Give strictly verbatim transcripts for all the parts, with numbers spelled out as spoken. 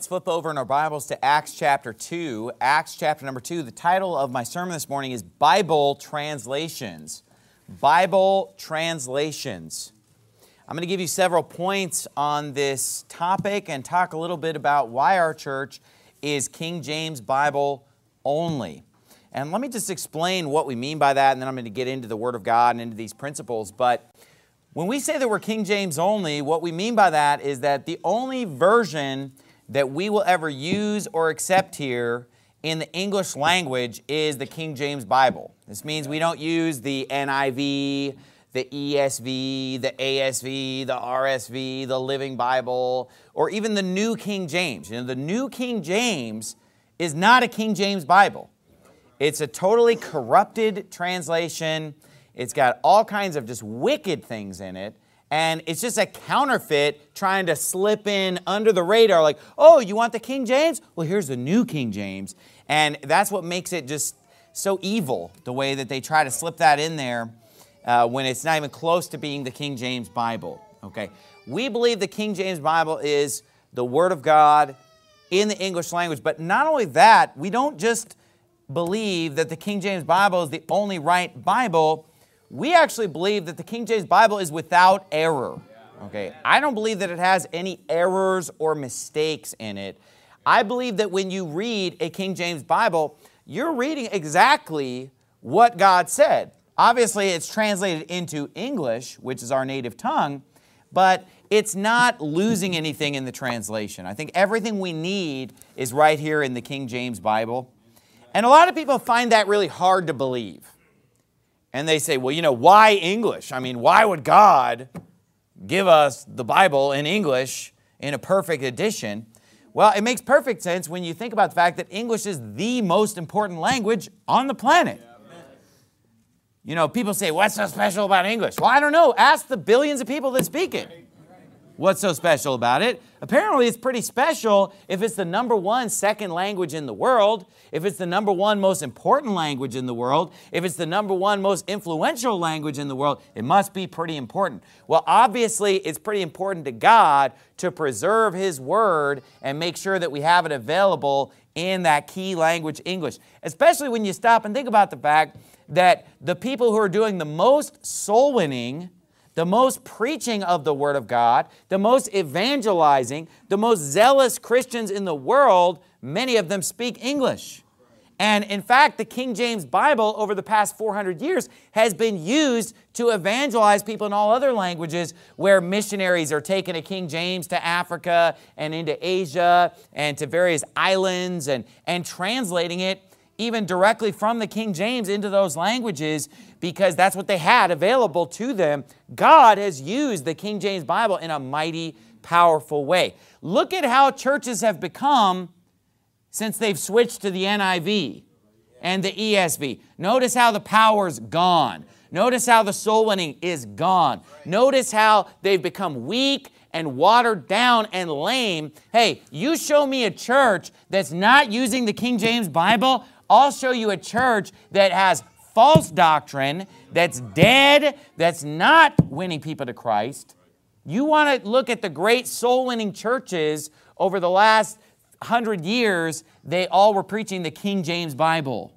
let's flip over in our Bibles to Acts chapter two. Acts chapter number two. The title of my sermon this morning is Bible Translations. Bible Translations. I'm going to give you several points on this topic and talk a little bit about why our church is King James Bible only. And let me just explain what we mean by that, and then I'm going to get into the Word of God and into these principles. But when we say that we're King James only, what we mean by that is that the only version that we will ever use or accept here in the English language is the King James Bible. This means we don't use the N I V, the E S V, the A S V, the R S V, the Living Bible, or even the New King James. You know, the New King James is not a King James Bible. It's a totally corrupted translation. It's got all kinds of just wicked things in it. And it's just a counterfeit trying to slip in under the radar like, oh, you want the King James? Well, here's the New King James. And that's what makes it just so evil, the way that they try to slip that in there uh, when it's not even close to being the King James Bible. Okay, we believe the King James Bible is the Word of God in the English language. But not only that, we don't just believe that the King James Bible is the only right Bible. We actually believe that the King James Bible is without error. Okay, I don't believe that it has any errors or mistakes in it. I believe that when you read a King James Bible, you're reading exactly what God said. Obviously, it's translated into English, which is our native tongue, but it's not losing anything in the translation. I think everything we need is right here in the King James Bible. And a lot of people find that really hard to believe. And they say, well, you know, why English? I mean, why would God give us the Bible in English in a perfect edition? Well, it makes perfect sense when you think about the fact that English is the most important language on the planet. You know, people say, what's so special about English? Well, I don't know. Ask the billions of people that speak it. What's so special about it? Apparently, it's pretty special if it's the number one second language in the world, if it's the number one most important language in the world, if it's the number one most influential language in the world, it must be pretty important. Well, obviously, it's pretty important to God to preserve His Word and make sure that we have it available in that key language, English, especially when you stop and think about the fact that the people who are doing the most soul winning, the most preaching of the Word of God, the most evangelizing, the most zealous Christians in the world, many of them speak English. And in fact, the King James Bible over the past four hundred years has been used to evangelize people in all other languages where missionaries are taking a King James to Africa and into Asia and to various islands and, and translating it even directly from the King James into those languages because that's what they had available to them. God has used the King James Bible in a mighty, powerful way. Look at how churches have become since they've switched to the N I V and the E S V. Notice how the power's gone. Notice how the soul winning is gone. Notice how they've become weak and watered down and lame. Hey, you show me a church that's not using the King James Bible, I'll show you a church that has false doctrine, that's dead, that's not winning people to Christ. You want to look at the great soul-winning churches over the last hundred years, they all were preaching the King James Bible.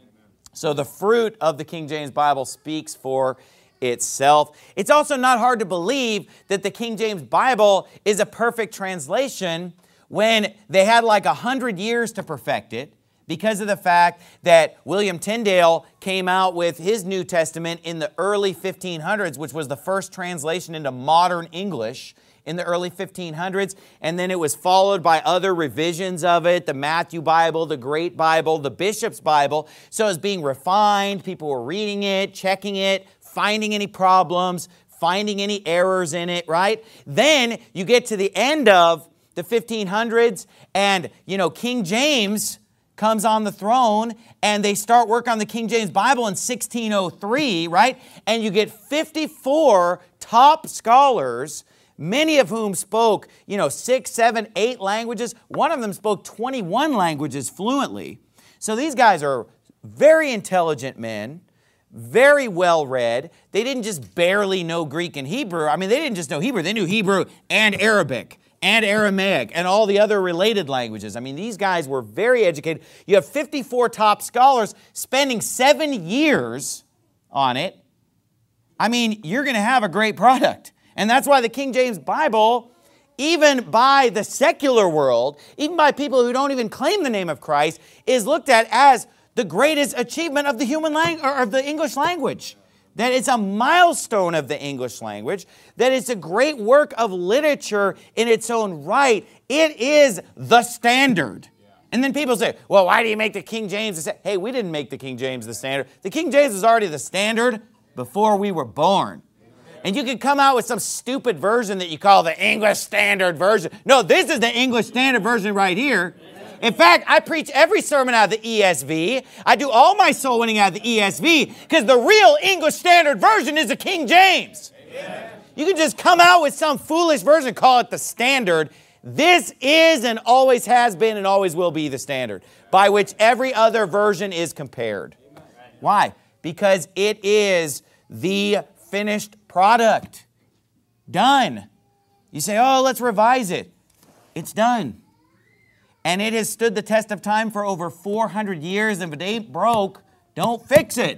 So the fruit of the King James Bible speaks for itself. It's also not hard to believe that the King James Bible is a perfect translation when they had like a hundred years to perfect it, because of the fact that William Tyndale came out with his New Testament in the early fifteen hundreds, which was the first translation into modern English in the early fifteen hundreds. And then it was followed by other revisions of it, the Matthew Bible, the Great Bible, the Bishop's Bible. So it was being refined. People were reading it, checking it, finding any problems, finding any errors in it, right? Then you get to the end of the fifteen hundreds and, you know, King James comes on the throne and they start work on the King James Bible in sixteen oh three, right? And you get fifty-four top scholars, many of whom spoke, you know, six, seven, eight languages. One of them spoke twenty-one languages fluently. So these guys are very intelligent men, very well read. They didn't just barely know Greek and Hebrew. I mean, they didn't just know Hebrew. They knew Hebrew and Arabic and Aramaic and all the other related languages. I mean, these guys were very educated. You have fifty-four top scholars spending seven years on it. I mean, you're going to have a great product. And that's why the King James Bible, even by the secular world, even by people who don't even claim the name of Christ, is looked at as the greatest achievement of the human language, or of the English language. That it's a milestone of the English language, that it's a great work of literature in its own right. It is the standard. And then people say, well, why do you make the King James the standard? Hey, we didn't make the King James the standard. The King James was already the standard before we were born. And you can come out with some stupid version that you call the English Standard Version. No, this is the English Standard Version right here. In fact, I preach every sermon out of the E S V. I do all my soul winning out of the E S V because the real English Standard Version is the King James. Amen. You can just come out with some foolish version, call it the standard. This is and always has been and always will be the standard by which every other version is compared. Why? Because it is the finished product. Done. You say, oh, let's revise it. It's done. And it has stood the test of time for over four hundred years. And if it ain't broke, don't fix it.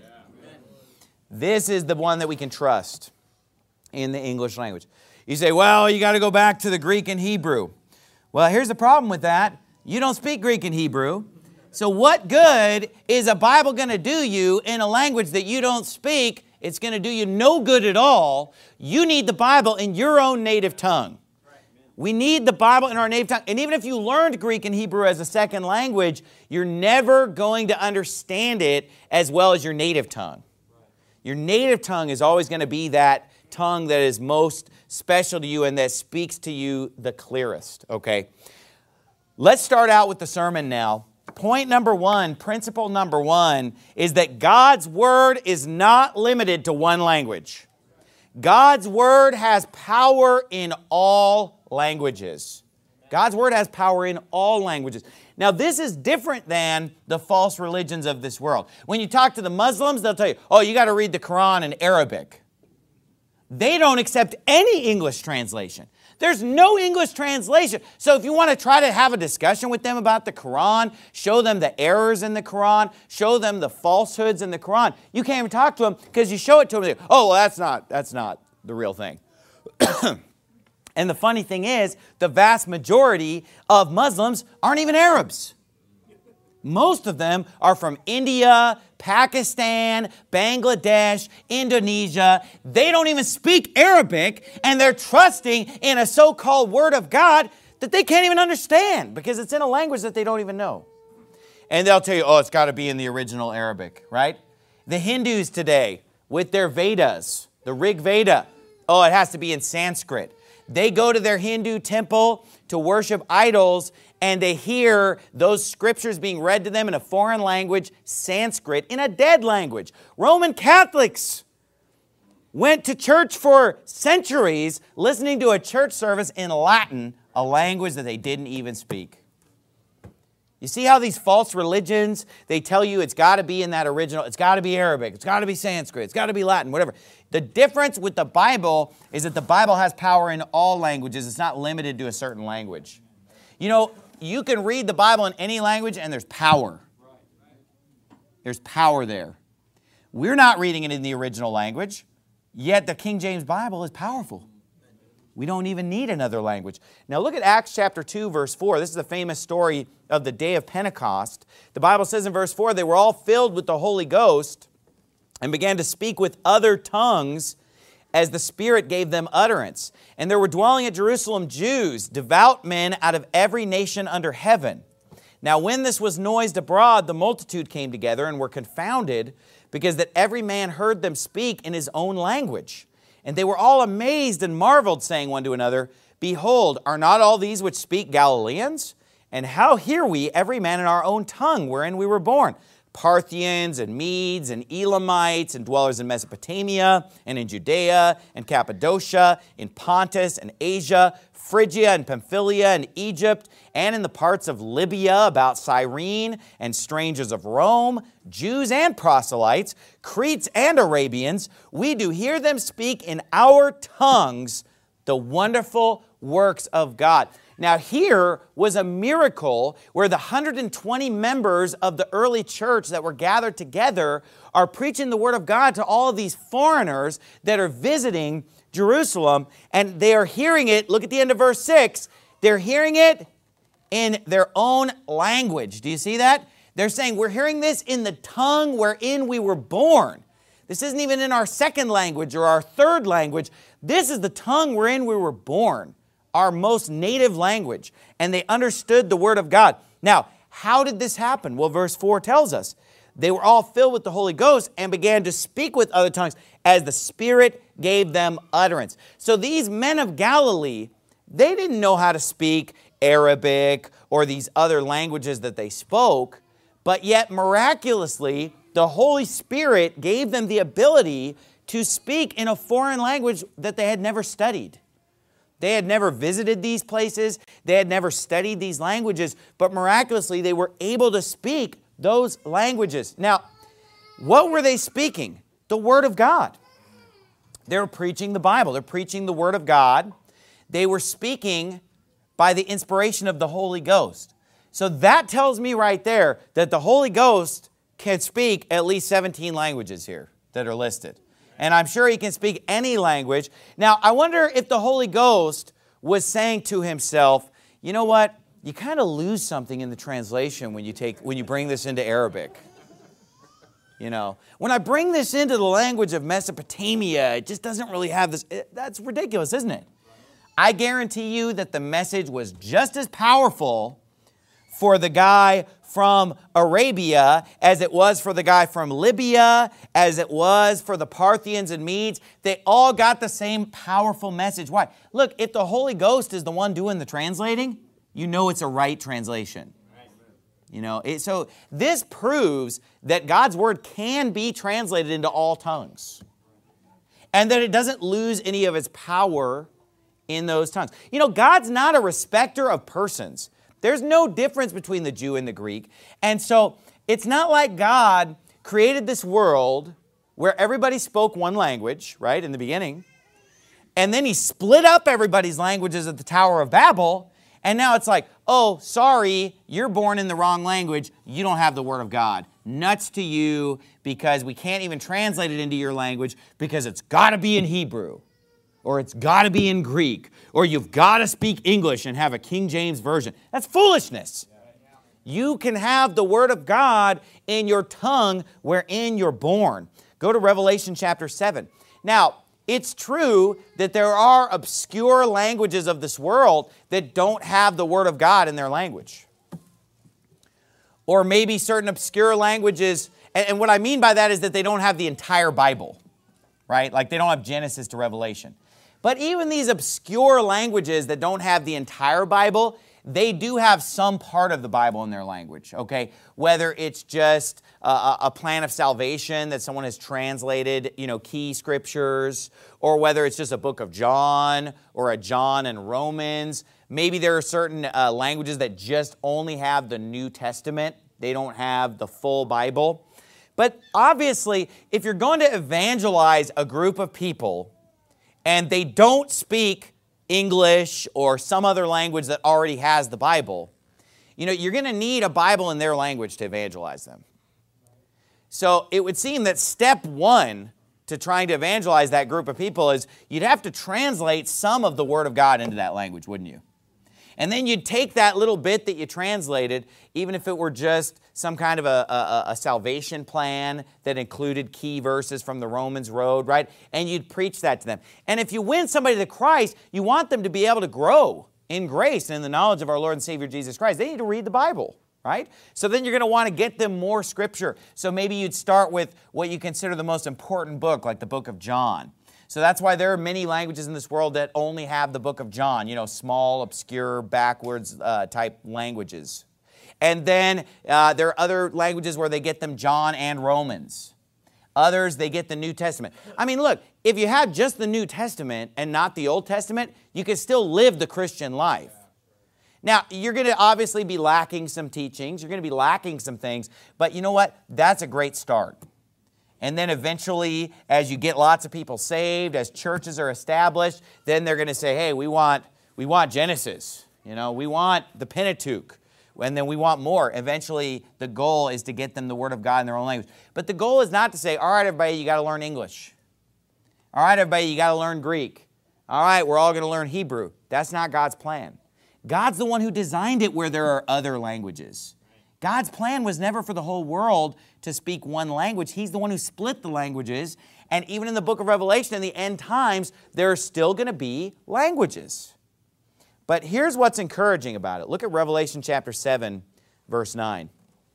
This is the one that we can trust in the English language. You say, well, you got to go back to the Greek and Hebrew. Well, here's the problem with that. You don't speak Greek and Hebrew. So what good is a Bible going to do you in a language that you don't speak? It's going to do you no good at all. You need the Bible in your own native tongue. We need the Bible in our native tongue. And even if you learned Greek and Hebrew as a second language, you're never going to understand it as well as your native tongue. Your native tongue is always going to be that tongue that is most special to you and that speaks to you the clearest. Okay? Let's start out with the sermon now. Point number one, principle number one, is that God's Word is not limited to one language. God's Word has power in all languages. God's Word has power in all languages. Now, this is different than the false religions of this world. When you talk to the Muslims, they'll tell you, oh, you got to read the Quran in Arabic. They don't accept any English translation. There's no English translation. So if you want to try to have a discussion with them about the Quran, show them the errors in the Quran, show them the falsehoods in the Quran, you can't even talk to them because you show it to them. They go, oh, well, that's not, that's not the real thing. And the funny thing is, the vast majority of Muslims aren't even Arabs. Most of them are from India, Pakistan, Bangladesh, Indonesia. They don't even speak Arabic, and they're trusting in a so-called Word of God that they can't even understand because it's in a language that they don't even know. And they'll tell you, oh, it's got to be in the original Arabic, right? The Hindus today, with their Vedas, the Rig Veda, oh, it has to be in Sanskrit. They go to their Hindu temple to worship idols, and they hear those scriptures being read to them in a foreign language, Sanskrit, in a dead language. Roman Catholics went to church for centuries listening to a church service in Latin, a language that they didn't even speak. You see how these false religions, they tell you it's got to be in that original, it's got to be Arabic, it's got to be Sanskrit, it's got to be Latin, whatever. The difference with the Bible is that the Bible has power in all languages. It's not limited to a certain language. You know, you can read the Bible in any language and there's power. There's power there. We're not reading it in the original language, yet the King James Bible is powerful. We don't even need another language. Now look at Acts chapter two, verse four. This is a famous story of the day of Pentecost. The Bible says in verse four, they were all filled with the Holy Ghost and began to speak with other tongues as the Spirit gave them utterance. And there were dwelling at Jerusalem Jews, devout men out of every nation under heaven. Now when this was noised abroad, the multitude came together and were confounded, because that every man heard them speak in his own language. And they were all amazed and marveled, saying one to another, behold, are not all these which speak Galileans? And how hear we every man in our own tongue wherein we were born? Parthians and Medes and Elamites and dwellers in Mesopotamia and in Judea and Cappadocia, in Pontus and Asia, Phrygia and Pamphylia and Egypt, and in the parts of Libya about Cyrene, and strangers of Rome, Jews and proselytes, Cretes and Arabians, we do hear them speak in our tongues the wonderful works of God. Now here was a miracle where the one hundred twenty members of the early church that were gathered together are preaching the Word of God to all of these foreigners that are visiting Jerusalem, and they are hearing it. Look at the end of verse six. They're hearing it in their own language. Do you see that? They're saying, we're hearing this in the tongue wherein we were born. This isn't even in our second language or our third language. This is the tongue wherein we were born, our most native language. And they understood the Word of God. Now, how did this happen? Well, verse four tells us, they were all filled with the Holy Ghost and began to speak with other tongues as the Spirit gave them utterance. So these men of Galilee, they didn't know how to speak Arabic or these other languages that they spoke, but yet miraculously, the Holy Spirit gave them the ability to speak in a foreign language that they had never studied. They had never visited these places. They had never studied these languages, but miraculously they were able to speak those languages. Now, what were they speaking? The Word of God. They were preaching the Bible. They're preaching the Word of God. They were speaking by the inspiration of the Holy Ghost. So that tells me right there that the Holy Ghost can speak at least seventeen languages here that are listed. And I'm sure he can speak any language. Now, I wonder if the Holy Ghost was saying to himself, you know what? You kind of lose something in the translation when you take when you bring this into Arabic. You know, when I bring this into the language of Mesopotamia, it just doesn't really have this. It, that's ridiculous, isn't it? I guarantee you that the message was just as powerful for the guy from Arabia as it was for the guy from Libya, as it was for the Parthians and Medes. They all got the same powerful message. Why? Look, if the Holy Ghost is the one doing the translating, you know it's a right translation. You know, it, so this proves that God's Word can be translated into all tongues and that it doesn't lose any of its power in those tongues. You know, God's not a respecter of persons. There's no difference between the Jew and the Greek. And so it's not like God created this world where everybody spoke one language, right, in the beginning, and then he split up everybody's languages at the Tower of Babel, and now it's like, oh, sorry, you're born in the wrong language. You don't have the Word of God. Nuts to you, because we can't even translate it into your language because it's got to be in Hebrew, or it's got to be in Greek, or you've got to speak English and have a King James version. That's foolishness. You can have the Word of God in your tongue wherein you're born. Go to Revelation chapter seven. Now, it's true that there are obscure languages of this world that don't have the Word of God in their language. Or maybe certain obscure languages, and, and what I mean by that is that they don't have the entire Bible, right? Like they don't have Genesis to Revelation. But even these obscure languages that don't have the entire Bible, they do have some part of the Bible in their language, okay? Whether it's just a, a plan of salvation that someone has translated, you know, key scriptures, or whether it's just a book of John or a John and Romans. Maybe there are certain uh, languages that just only have the New Testament. They don't have the full Bible. But obviously, if you're going to evangelize a group of people and they don't speak English or some other language that already has the Bible, you know, you're going to need a Bible in their language to evangelize them. So it would seem that step one to trying to evangelize that group of people is you'd have to translate some of the Word of God into that language, wouldn't you? And then you'd take that little bit that you translated, even if it were just some kind of a, a, a salvation plan that included key verses from the Romans Road, right? And you'd preach that to them. And if you win somebody to Christ, you want them to be able to grow in grace and in the knowledge of our Lord and Savior Jesus Christ. They need to read the Bible, right? So then you're going to want to get them more Scripture. So maybe you'd start with what you consider the most important book, like the book of John. So that's why there are many languages in this world that only have the book of John, you know, small, obscure, backwards uh, type languages. And then uh, there are other languages where they get them John and Romans. Others, they get the New Testament. I mean, look, if you have just the New Testament and not the Old Testament, you can still live the Christian life. Now, you're going to obviously be lacking some teachings. You're going to be lacking some things. But you know what? That's a great start. And then eventually, as you get lots of people saved, as churches are established, then they're going to say, hey, we want, We want Genesis. You know, we want the Pentateuch. And then we want more. Eventually, the goal is to get them the Word of God in their own language. But the goal is not to say, all right, everybody, you got to learn English. All right, everybody, you got to learn Greek. All right, we're all going to learn Hebrew. That's not God's plan. God's the one who designed it where there are other languages. God's plan was never for the whole world to speak one language. He's the one who split the languages. And even in the book of Revelation, in the end times, there are still going to be languages. But here's what's encouraging about it. Look at Revelation chapter seven, verse nine.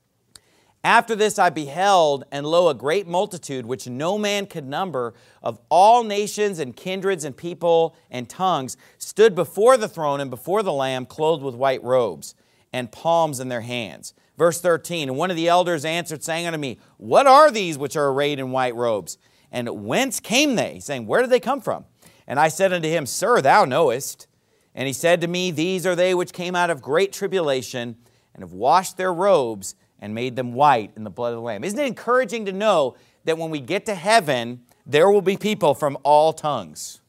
After this I beheld, and lo, a great multitude, which no man could number, of all nations and kindreds and people and tongues, stood before the throne and before the Lamb, clothed with white robes, and palms in their hands. Verse thirteen, and one of the elders answered, saying unto me, what are these which are arrayed in white robes? And whence came they? Saying, where did they come from? And I said unto him, Sir, thou knowest. And he said to me, these are they which came out of great tribulation, and have washed their robes, and made them white in the blood of the Lamb. Isn't it encouraging to know that when we get to heaven, there will be people from all tongues?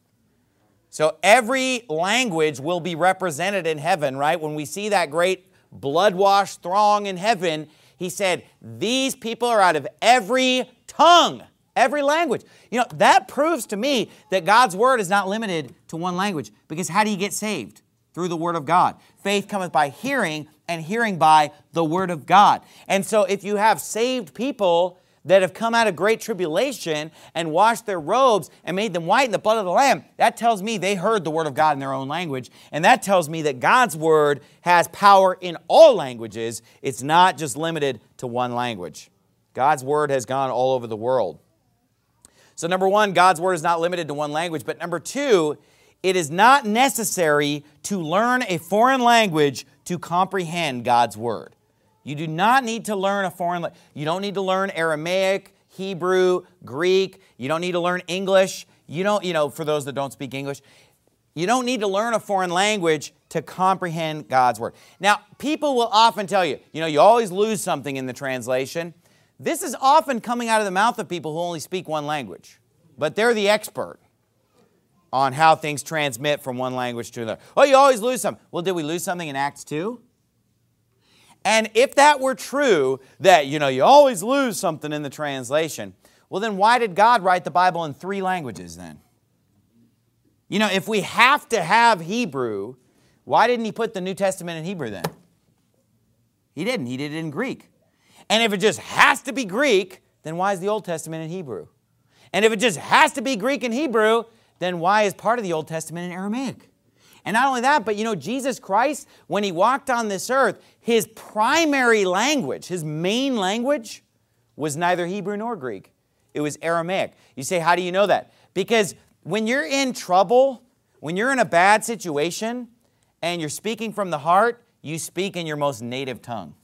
So every language will be represented in heaven, right? When we see that great blood-washed throng in heaven, he said, these people are out of every tongue. Every language. You know, that proves to me that God's Word is not limited to one language. Because how do you get saved? Through the Word of God. Faith cometh by hearing, and hearing by the Word of God. And so if you have saved people that have come out of great tribulation and washed their robes and made them white in the blood of the Lamb, that tells me they heard the Word of God in their own language. And that tells me that God's Word has power in all languages. It's not just limited to one language. God's Word has gone all over the world. So number one, God's Word is not limited to one language. But number two, it is not necessary to learn a foreign language to comprehend God's Word. You do not need to learn a foreign language. You don't need to learn Aramaic, Hebrew, Greek. You don't need to learn English. You don't, you know, for those that don't speak English, you don't need to learn a foreign language to comprehend God's Word. Now, people will often tell you, you know, you always lose something in the translation. This is often coming out of the mouth of people who only speak one language. But they're the expert on how things transmit from one language to another. Oh, you always lose something. Well, did we lose something in Acts two? And if that were true, that, you know, you always lose something in the translation, well, then why did God write the Bible in three languages then? You know, if we have to have Hebrew, why didn't He put the New Testament in Hebrew then? He didn't. He did it in Greek. And if it just has to be Greek, then why is the Old Testament in Hebrew? And if it just has to be Greek and Hebrew, then why is part of the Old Testament in Aramaic? And not only that, but you know, Jesus Christ, when He walked on this earth, His primary language, His main language, was neither Hebrew nor Greek. It was Aramaic. You say, how do you know that? Because when you're in trouble, when you're in a bad situation, and you're speaking from the heart, you speak in your most native tongue.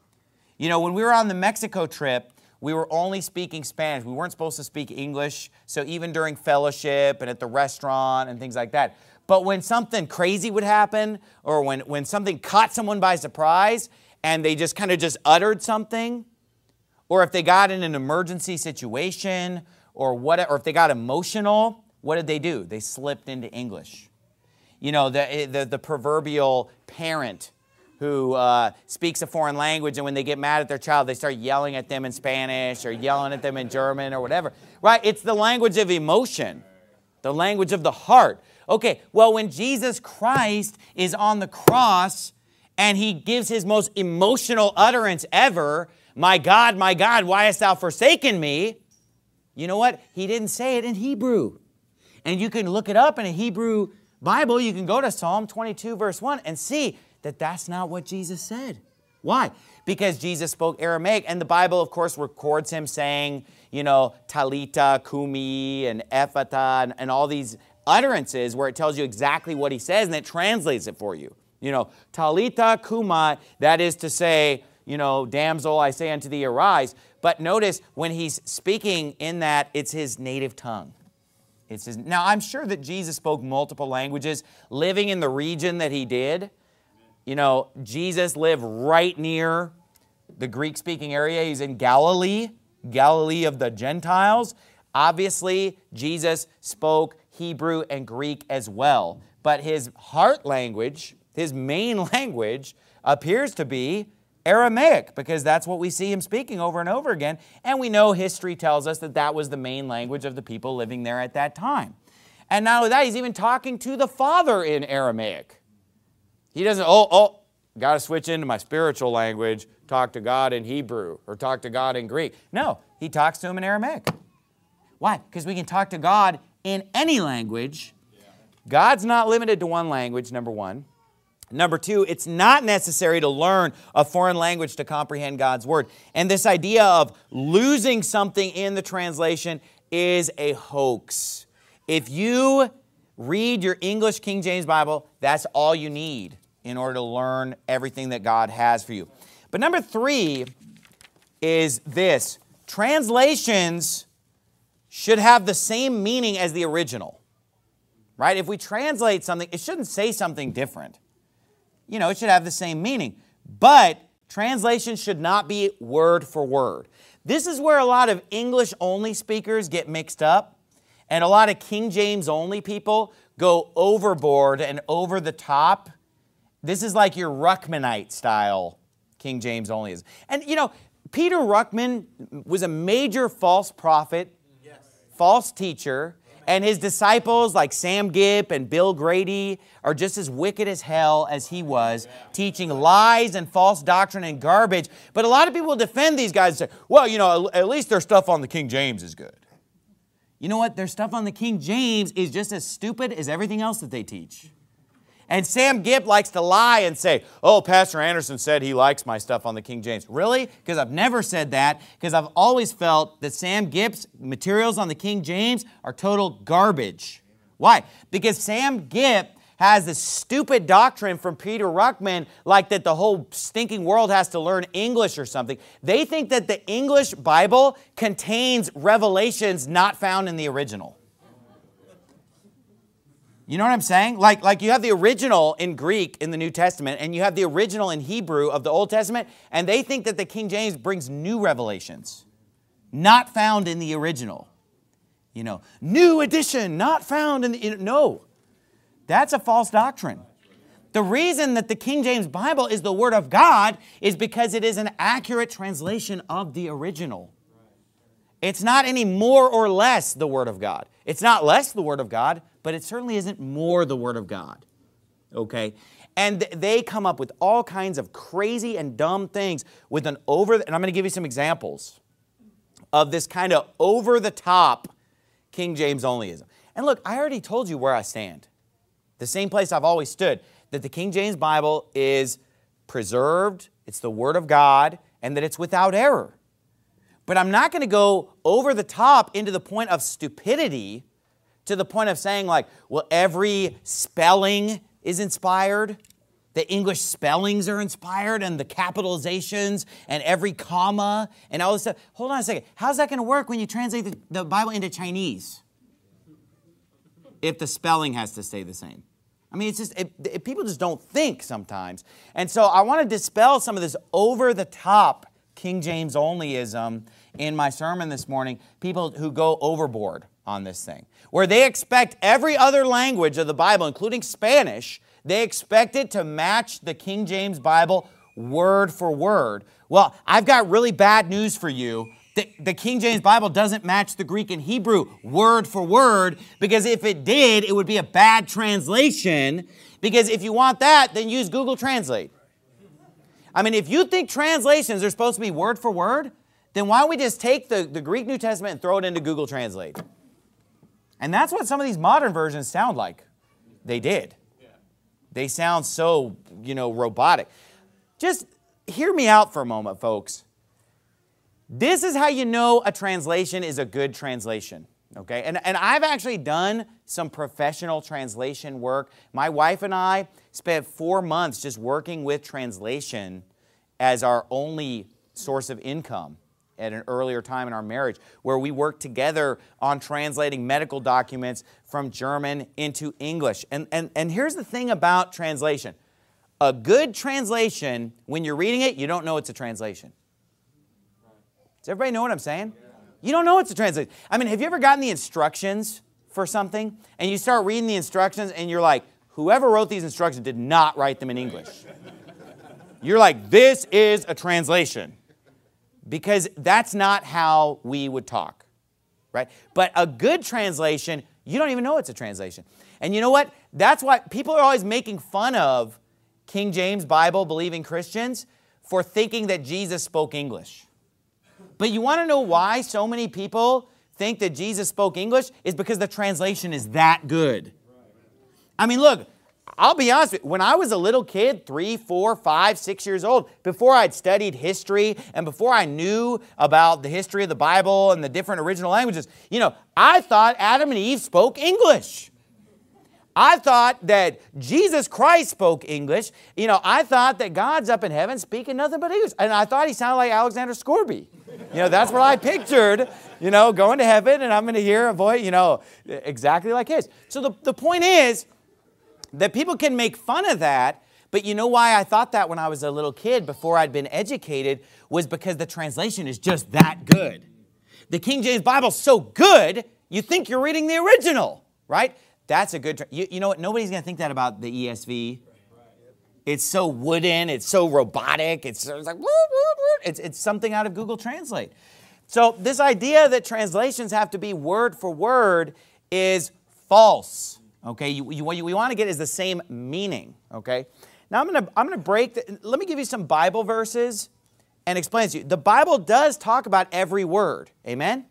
You know, when we were on the Mexico trip, we were only speaking Spanish. We weren't supposed to speak English, so even during fellowship and at the restaurant and things like that. But when something crazy would happen, or when, when something caught someone by surprise, and they just kind of just uttered something, or if they got in an emergency situation, or, what, or if they got emotional, what did they do? They slipped into English. You know, the, the, the proverbial parent who uh, speaks a foreign language, and when they get mad at their child, they start yelling at them in Spanish or yelling at them in German or whatever. Right? It's the language of emotion, the language of the heart. Okay, well, when Jesus Christ is on the cross and He gives His most emotional utterance ever, my God, my God, why hast thou forsaken me? You know what? He didn't say it in Hebrew. And you can look it up in a Hebrew Bible. You can go to Psalm twenty-two, verse one, and see that that's not what Jesus said. Why? Because Jesus spoke Aramaic, and the Bible, of course, records Him saying, you know, Talita, Kumi, and Ephata, and, and all these utterances where it tells you exactly what He says, and it translates it for you. You know, Talita, Kuma, that is to say, you know, damsel, I say unto thee, arise. But notice, when He's speaking in that, it's His native tongue. It's his, now, I'm sure that Jesus spoke multiple languages, living in the region that He did. You know, Jesus lived right near the Greek-speaking area. He's in Galilee, Galilee of the Gentiles. Obviously, Jesus spoke Hebrew and Greek as well. but his heart language, his main language, appears to be Aramaic, because that's what we see him speaking over and over again. And we know history tells us that that was the main language of the people living there at that time. And not only that, he's even talking to the Father in Aramaic. He doesn't, oh, oh, got to switch into my spiritual language, talk to God in Hebrew, or talk to God in Greek. No, he talks to him in Aramaic. Why? Because we can talk to God in any language. God's not limited to one language, number one. Number two, it's not necessary to learn a foreign language to comprehend God's Word. And this idea of losing something in the translation is a hoax. If you read your English King James Bible, that's all you need in order to learn everything that God has for you. But number three is this: translations should have the same meaning as the original, right? If we translate something, it shouldn't say something different. You know, it should have the same meaning. But translation should not be word for word. This is where a lot of English-only speakers get mixed up, and a lot of King James-only people go overboard and over the top. This is like your Ruckmanite style King James-only is. And, you know, Peter Ruckman was a major false prophet, yes. false teacher, and his disciples like Sam Gipp and Bill Grady are just as wicked as hell as he was, teaching lies and false doctrine and garbage. But a lot of people defend these guys and say, well, you know, at least their stuff on the King James is good. You know what? Their stuff on the King James is just as stupid as everything else that they teach. And Sam Gipp likes to lie and say, oh, Pastor Anderson said he likes my stuff on the King James. Really? Because I've never said that, because I've always felt that Sam Gipp's materials on the King James are total garbage. Why? Because Sam Gipp has this stupid doctrine from Peter Ruckman, like that the whole stinking world has to learn English or something. They think that the English Bible contains revelations not found in the original. You know what I'm saying? Like, like you have the original in Greek in the New Testament, and you have the original in Hebrew of the Old Testament, and they think that the King James brings new revelations, not found in the original. You know, new edition, not found in the... In, no, that's a false doctrine. The reason that the King James Bible is the Word of God is because it is an accurate translation of the original. It's not any more or less the Word of God. It's not less the Word of God, but it certainly isn't more the Word of God, okay? And they come up with all kinds of crazy and dumb things with an over, and I'm going to give you some examples of this kind of over-the-top King James onlyism. And look, I already told you where I stand. The same place I've always stood, that the King James Bible is preserved, it's the Word of God, and that it's without error. But I'm not going to go over the top into the point of stupidity, to the point of saying like, well, every spelling is inspired. The English spellings are inspired, and the capitalizations, and every comma, and all this stuff. Hold on a second. How's that going to work when you translate the, the Bible into Chinese? If the spelling has to stay the same. I mean, it's just, it, it, people just don't think sometimes. And so I want to dispel some of this over-the-top King James onlyism in my sermon this morning. People who go overboard on this thing, where they expect every other language of the Bible, including Spanish, they expect it to match the King James Bible word for word. Well, I've got really bad news for you. The, the King James Bible doesn't match the Greek and Hebrew word for word, because if it did, it would be a bad translation, because if you want that, then use Google Translate. I mean, if you think translations are supposed to be word for word, then why don't we just take the, the Greek New Testament and throw it into Google Translate? And that's what some of these modern versions sound like. They did. They sound so, you know, robotic. Just hear me out for a moment, folks. This is how you know a translation is a good translation, okay? And, and I've actually done some professional translation work. My wife and I spent four months just working with translation as our only source of income at an earlier time in our marriage, where we worked together on translating medical documents from German into English. And, and, and here's the thing about translation. A good translation, when you're reading it, you don't know it's a translation. Does everybody know what I'm saying? You don't know it's a translation. I mean, have you ever gotten the instructions for something, and you start reading the instructions, and you're like, whoever wrote these instructions did not write them in English. You're like, this is a translation. Because that's not how we would talk, right? But a good translation, you don't even know it's a translation. And you know what? That's why people are always making fun of King James Bible believing Christians for thinking that Jesus spoke English. But you want to know why so many people think that Jesus spoke English? Is because the translation is that good. I mean, look, I'll be honest with you. When I was a little kid, three, four, five, six years old, before I'd studied history and before I knew about the history of the Bible and the different original languages, you know, I thought Adam and Eve spoke English. I thought that Jesus Christ spoke English. You know, I thought that God's up in heaven speaking nothing but English. And I thought he sounded like Alexander Scorby. You know, that's what I pictured, you know, going to heaven and I'm going to hear a voice, you know, exactly like his. So the, the point is that people can make fun of that, but you know why I thought that when I was a little kid before I'd been educated was because the translation is just that good. The King James Bible's so good, you think you're reading the original, right? That's a good, tra- you, you know what, nobody's going to think that about the E S V. It's so wooden, it's so robotic, it's, it's like, woo, woo, woo. It's, it's something out of Google Translate. So this idea that translations have to be word for word is false, okay? You, you, what you, we want to get is the same meaning, okay? Now I'm going to I'm going to break, the, let me give you some Bible verses and explain it to you. The Bible does talk about every word, amen?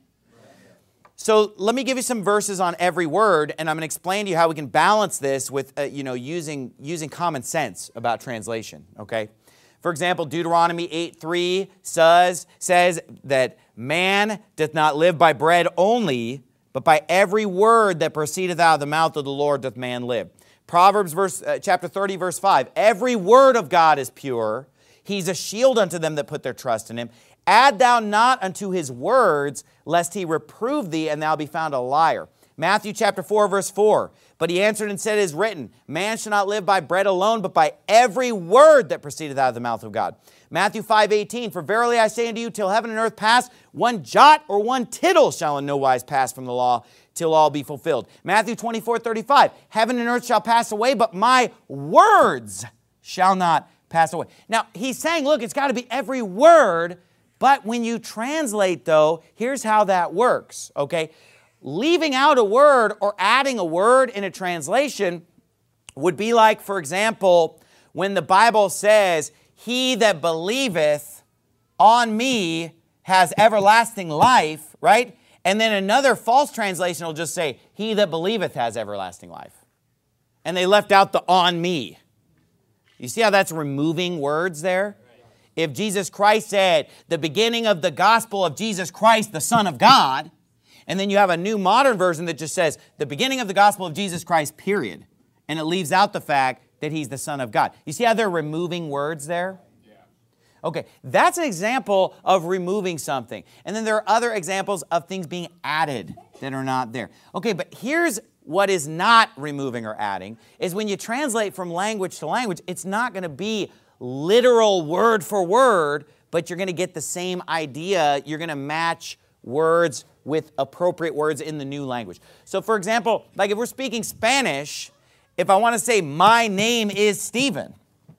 So let me give you some verses on every word, and I'm going to explain to you how we can balance this with, uh, you know, using, using common sense about translation, okay? For example, Deuteronomy eight three says, says that man doth not live by bread only, but by every word that proceedeth out of the mouth of the Lord doth man live. Proverbs verse, uh, chapter thirty, verse five, every word of God is pure. He's a shield unto them that put their trust in him. Add thou not unto his words, lest he reprove thee, and thou be found a liar. Matthew chapter four, verse four. But he answered and said, it is written, man shall not live by bread alone, but by every word that proceedeth out of the mouth of God. Matthew five eighteen. For verily I say unto you, till heaven and earth pass, one jot or one tittle shall in no wise pass from the law, till all be fulfilled. Matthew twenty-four thirty-five. Heaven and earth shall pass away, but my words shall not pass away. Now, he's saying, look, it's got to be every word. But when you translate, though, here's how that works, okay? Leaving out a word or adding a word in a translation would be like, for example, when the Bible says, he that believeth on me has everlasting life, right? And then another false translation will just say, he that believeth has everlasting life. And they left out the on me. You see how that's removing words there? If Jesus Christ said, the beginning of the gospel of Jesus Christ, the Son of God, and then you have a new modern version that just says, the beginning of the gospel of Jesus Christ, period. And it leaves out the fact that he's the Son of God. You see how they're removing words there? Yeah. Okay, that's an example of removing something. And then there are other examples of things being added that are not there. Okay, but here's what is not removing or adding, is when you translate from language to language, it's not going to be literal word for word, but you're going to get the same idea. You're going to match words with appropriate words in the new language. So for example, like if we're speaking Spanish, if I want to say, my name is Stephen,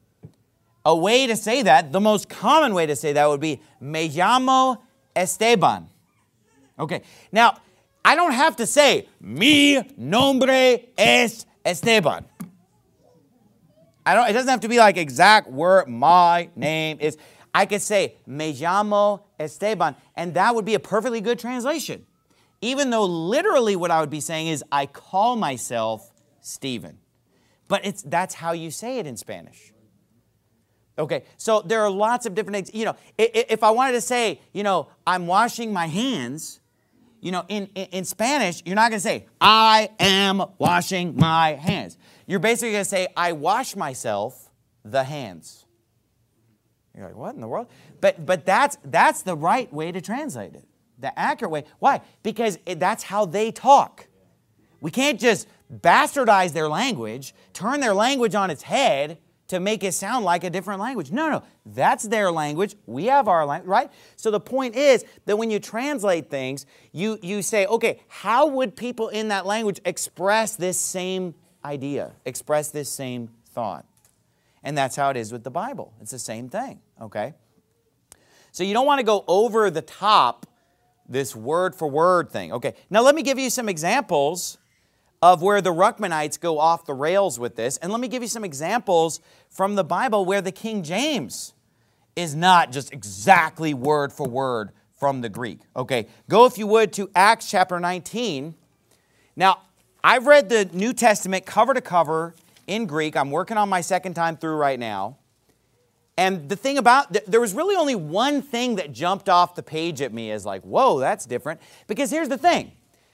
a way to say that, the most common way to say that would be, me llamo Esteban. Okay, now, I don't have to say, mi nombre es Esteban. I don't, it doesn't have to be like exact word, my name is. I could say, me llamo Esteban, and that would be a perfectly good translation. Even though literally what I would be saying is, I call myself Stephen. But it's, that's how you say it in Spanish. Okay, so there are lots of different things. You know, if I wanted to say, you know, I'm washing my hands, you know, in, in, in Spanish, you're not going to say, I am washing my hands. You're basically going to say, I wash myself the hands. You're like, what in the world? But, but that's, that's the right way to translate it, the accurate way. Why? Because it, that's how they talk. We can't just bastardize their language, turn their language on its head to make it sound like a different language. No, no, that's their language. We have our language, right? So the point is that when you translate things, you, you say, okay, how would people in that language express this same idea, express this same thought. And that's how it is with the Bible. It's the same thing, okay? So you don't want to go over the top this word for word thing. Okay, now let me give you some examples of where the Ruckmanites go off the rails with this. And let me give you some examples from the Bible where the King James is not just exactly word for word from the Greek. Okay, go if you would to Acts chapter nineteen. Now, I've read the New Testament cover to cover in Greek. I'm working on my second time through right now. And the thing about, there was really only one thing that jumped off the page at me as like, whoa, that's different. Because here's the thing.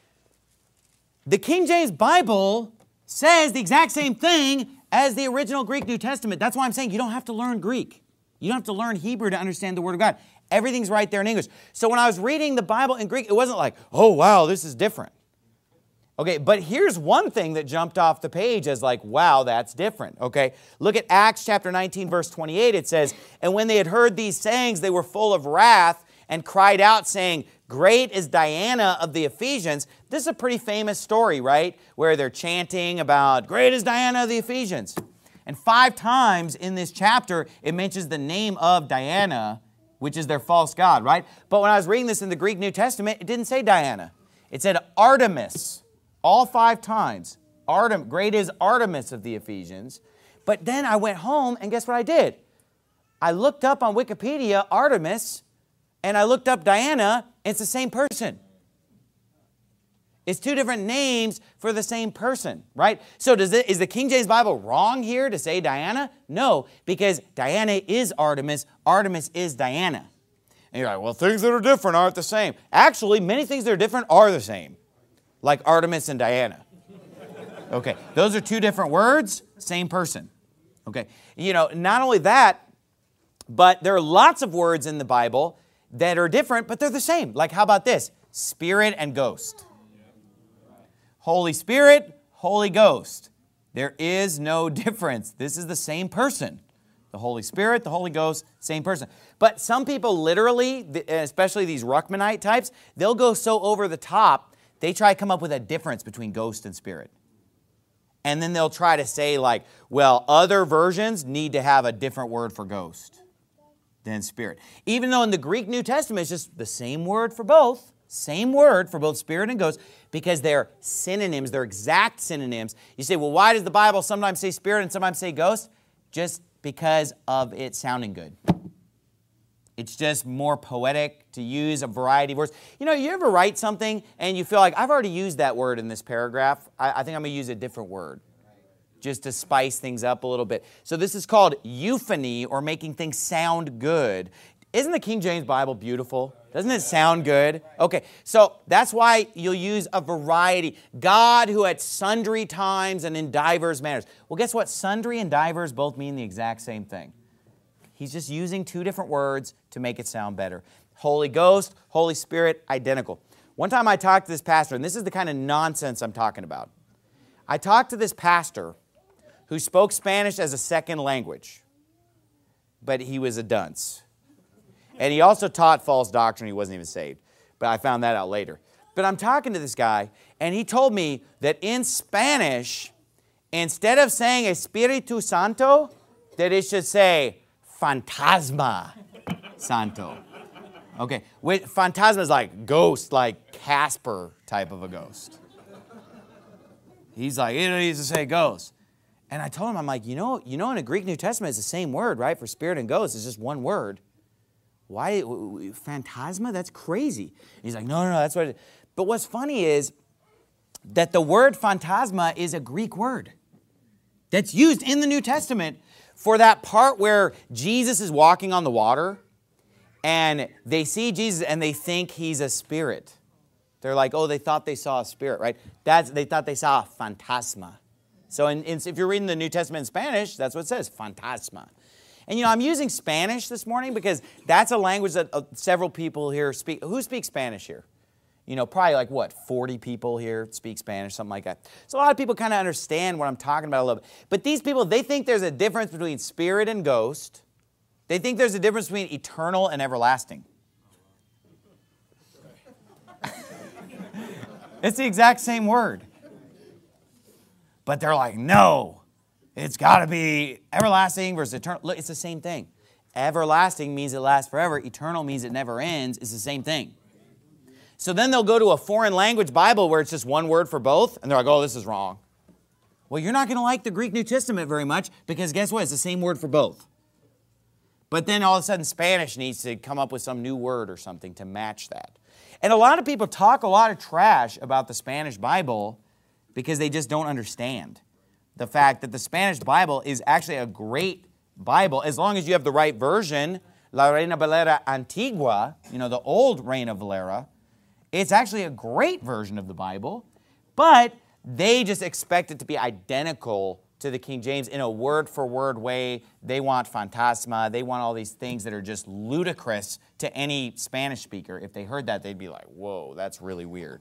The King James Bible says the exact same thing as the original Greek New Testament. That's why I'm saying you don't have to learn Greek. You don't have to learn Hebrew to understand the Word of God. Everything's right there in English. So when I was reading the Bible in Greek, it wasn't like, oh, wow, this is different. Okay, but here's one thing that jumped off the page as like, wow, that's different. Okay, look at Acts chapter nineteen, verse twenty-eight. It says, and when they had heard these sayings, they were full of wrath and cried out, saying, great is Diana of the Ephesians. This is a pretty famous story, right? Where they're chanting about, great is Diana of the Ephesians. And five times in this chapter, it mentions the name of Diana, which is their false god, right? But when I was reading this in the Greek New Testament, it didn't say Diana. It said Artemis. All five times. Artem, great is Artemis of the Ephesians. But then I went home, and guess what I did? I looked up on Wikipedia Artemis, and I looked up Diana, and it's the same person. It's two different names for the same person, right? So does it, is the King James Bible wrong here to say Diana? No, because Diana is Artemis, Artemis is Diana. And you're like, well, things that are different aren't the same. Actually, many things that are different are the same. Like Artemis and Diana. Okay, those are two different words, same person. Okay, you know, not only that, but there are lots of words in the Bible that are different, but they're the same. Like, how about this? Spirit and ghost. Holy Spirit, Holy Ghost. There is no difference. This is the same person. The Holy Spirit, the Holy Ghost, same person. But some people literally, especially these Ruckmanite types, they'll go so over the top, they try to come up with a difference between ghost and spirit. And then they'll try to say like, well, other versions need to have a different word for ghost than spirit. Even though in the Greek New Testament, it's just the same word for both. Same word for both spirit and ghost because they're synonyms. They're exact synonyms. You say, well, why does the Bible sometimes say spirit and sometimes say ghost? Just because of it sounding good. It's just more poetic to use a variety of words. You know, you ever write something and you feel like, I've already used that word in this paragraph. I, I think I'm going to use a different word just to spice things up a little bit. So this is called euphony, or making things sound good. Isn't the King James Bible beautiful? Doesn't it sound good? Okay, so that's why you'll use a variety. God who at sundry times and in divers manners. Well, guess what? Sundry and divers both mean the exact same thing. He's just using two different words to make it sound better. Holy Ghost, Holy Spirit, identical. One time I talked to this pastor, and this is the kind of nonsense I'm talking about. I talked to this pastor who spoke Spanish as a second language, but he was a dunce. And he also taught false doctrine. He wasn't even saved. But I found that out later. But I'm talking to this guy, and he told me that in Spanish, instead of saying Espíritu Santo, that it should say Fantasma Santo. Okay, with Fantasma is like ghost, like Casper type of a ghost. He's like, he needs to say ghost. And I told him, I'm like, you know, you know, in the Greek New Testament, it's the same word, right? For spirit and ghost, it's just one word. Why, Phantasma? That's crazy. He's like, no, no, no, that's what it is. But what's funny is that the word phantasma is a Greek word that's used in the New Testament for that part where Jesus is walking on the water and they see Jesus and they think he's a spirit. They're like, oh, they thought they saw a spirit, right? That's, they thought they saw a phantasma. So in, in, if you're reading the New Testament in Spanish, that's what it says, phantasma. And, you know, I'm using Spanish this morning because that's a language that uh, several people here speak. Who speaks Spanish here? You know, probably like, what, forty people here speak Spanish, something like that. So a lot of people kind of understand what I'm talking about a little bit. But these people, they think there's a difference between spirit and ghost. They think there's a difference between eternal and everlasting. It's the exact same word. But they're like, no, it's got to be everlasting versus eternal. Look, it's the same thing. Everlasting means it lasts forever. Eternal means it never ends. It's the same thing. So then they'll go to a foreign language Bible where it's just one word for both, and they're like, oh, this is wrong. Well, you're not going to like the Greek New Testament very much because guess what? It's the same word for both. But then all of a sudden Spanish needs to come up with some new word or something to match that. And a lot of people talk a lot of trash about the Spanish Bible because they just don't understand the fact that the Spanish Bible is actually a great Bible as long as you have the right version, La Reina Valera Antigua, you know, the old Reina Valera. It's actually a great version of the Bible, but they just expect it to be identical to the King James in a word-for-word way. They want fantasma. They want all these things that are just ludicrous to any Spanish speaker. If they heard that, they'd be like, whoa, that's really weird.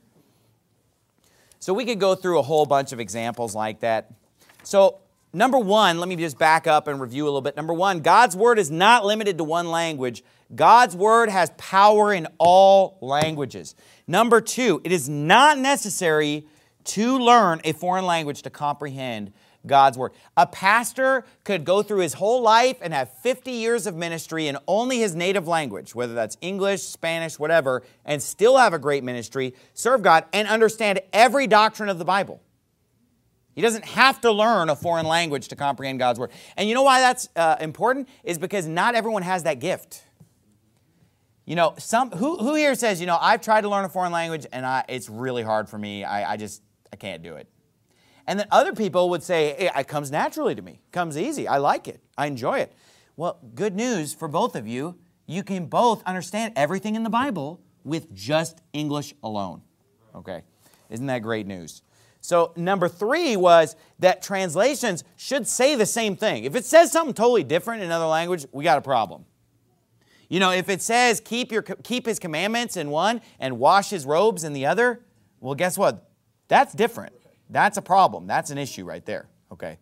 So we could go through a whole bunch of examples like that. So number one, let me just back up and review a little bit. Number one, God's Word is not limited to one language. God's Word has power in all languages. Number two, it is not necessary to learn a foreign language to comprehend God's Word. A pastor could go through his whole life and have fifty years of ministry in only his native language, whether that's English, Spanish, whatever, and still have a great ministry, serve God, and understand every doctrine of the Bible. He doesn't have to learn a foreign language to comprehend God's Word. And you know why that's uh, important? Is because not everyone has that gift. You know, some who, who here says, you know, I've tried to learn a foreign language and I, it's really hard for me. I, I just, I can't do it. And then other people would say, hey, it comes naturally to me. It comes easy. I like it. I enjoy it. Well, good news for both of you. You can both understand everything in the Bible with just English alone. Okay. Isn't that great news? So number three was that translations should say the same thing. If it says something totally different in another language, we got a problem. You know, if it says keep your keep his commandments in one and wash his robes in the other, well, guess what? That's different. That's a problem. That's an issue right there. Okay.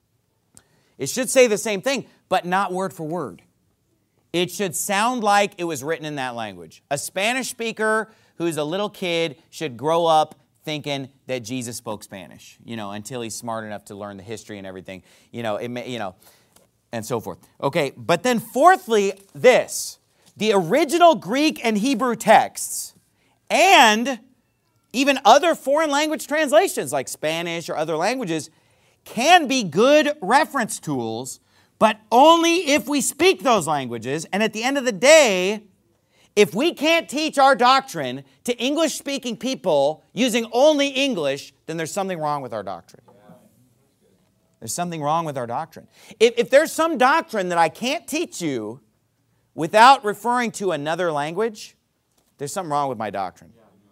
It should say the same thing, but not word for word. It should sound like it was written in that language. A Spanish speaker who's a little kid should grow up thinking that Jesus spoke Spanish, you know, until he's smart enough to learn the history and everything, you know, it may, you know, and so forth. Okay, but then fourthly, this. The original Greek and Hebrew texts and even other foreign language translations like Spanish or other languages can be good reference tools, but only if we speak those languages. And at the end of the day, if we can't teach our doctrine to English-speaking people using only English, then there's something wrong with our doctrine. There's something wrong with our doctrine. If, if there's some doctrine that I can't teach you without referring to another language, there's something wrong with my doctrine.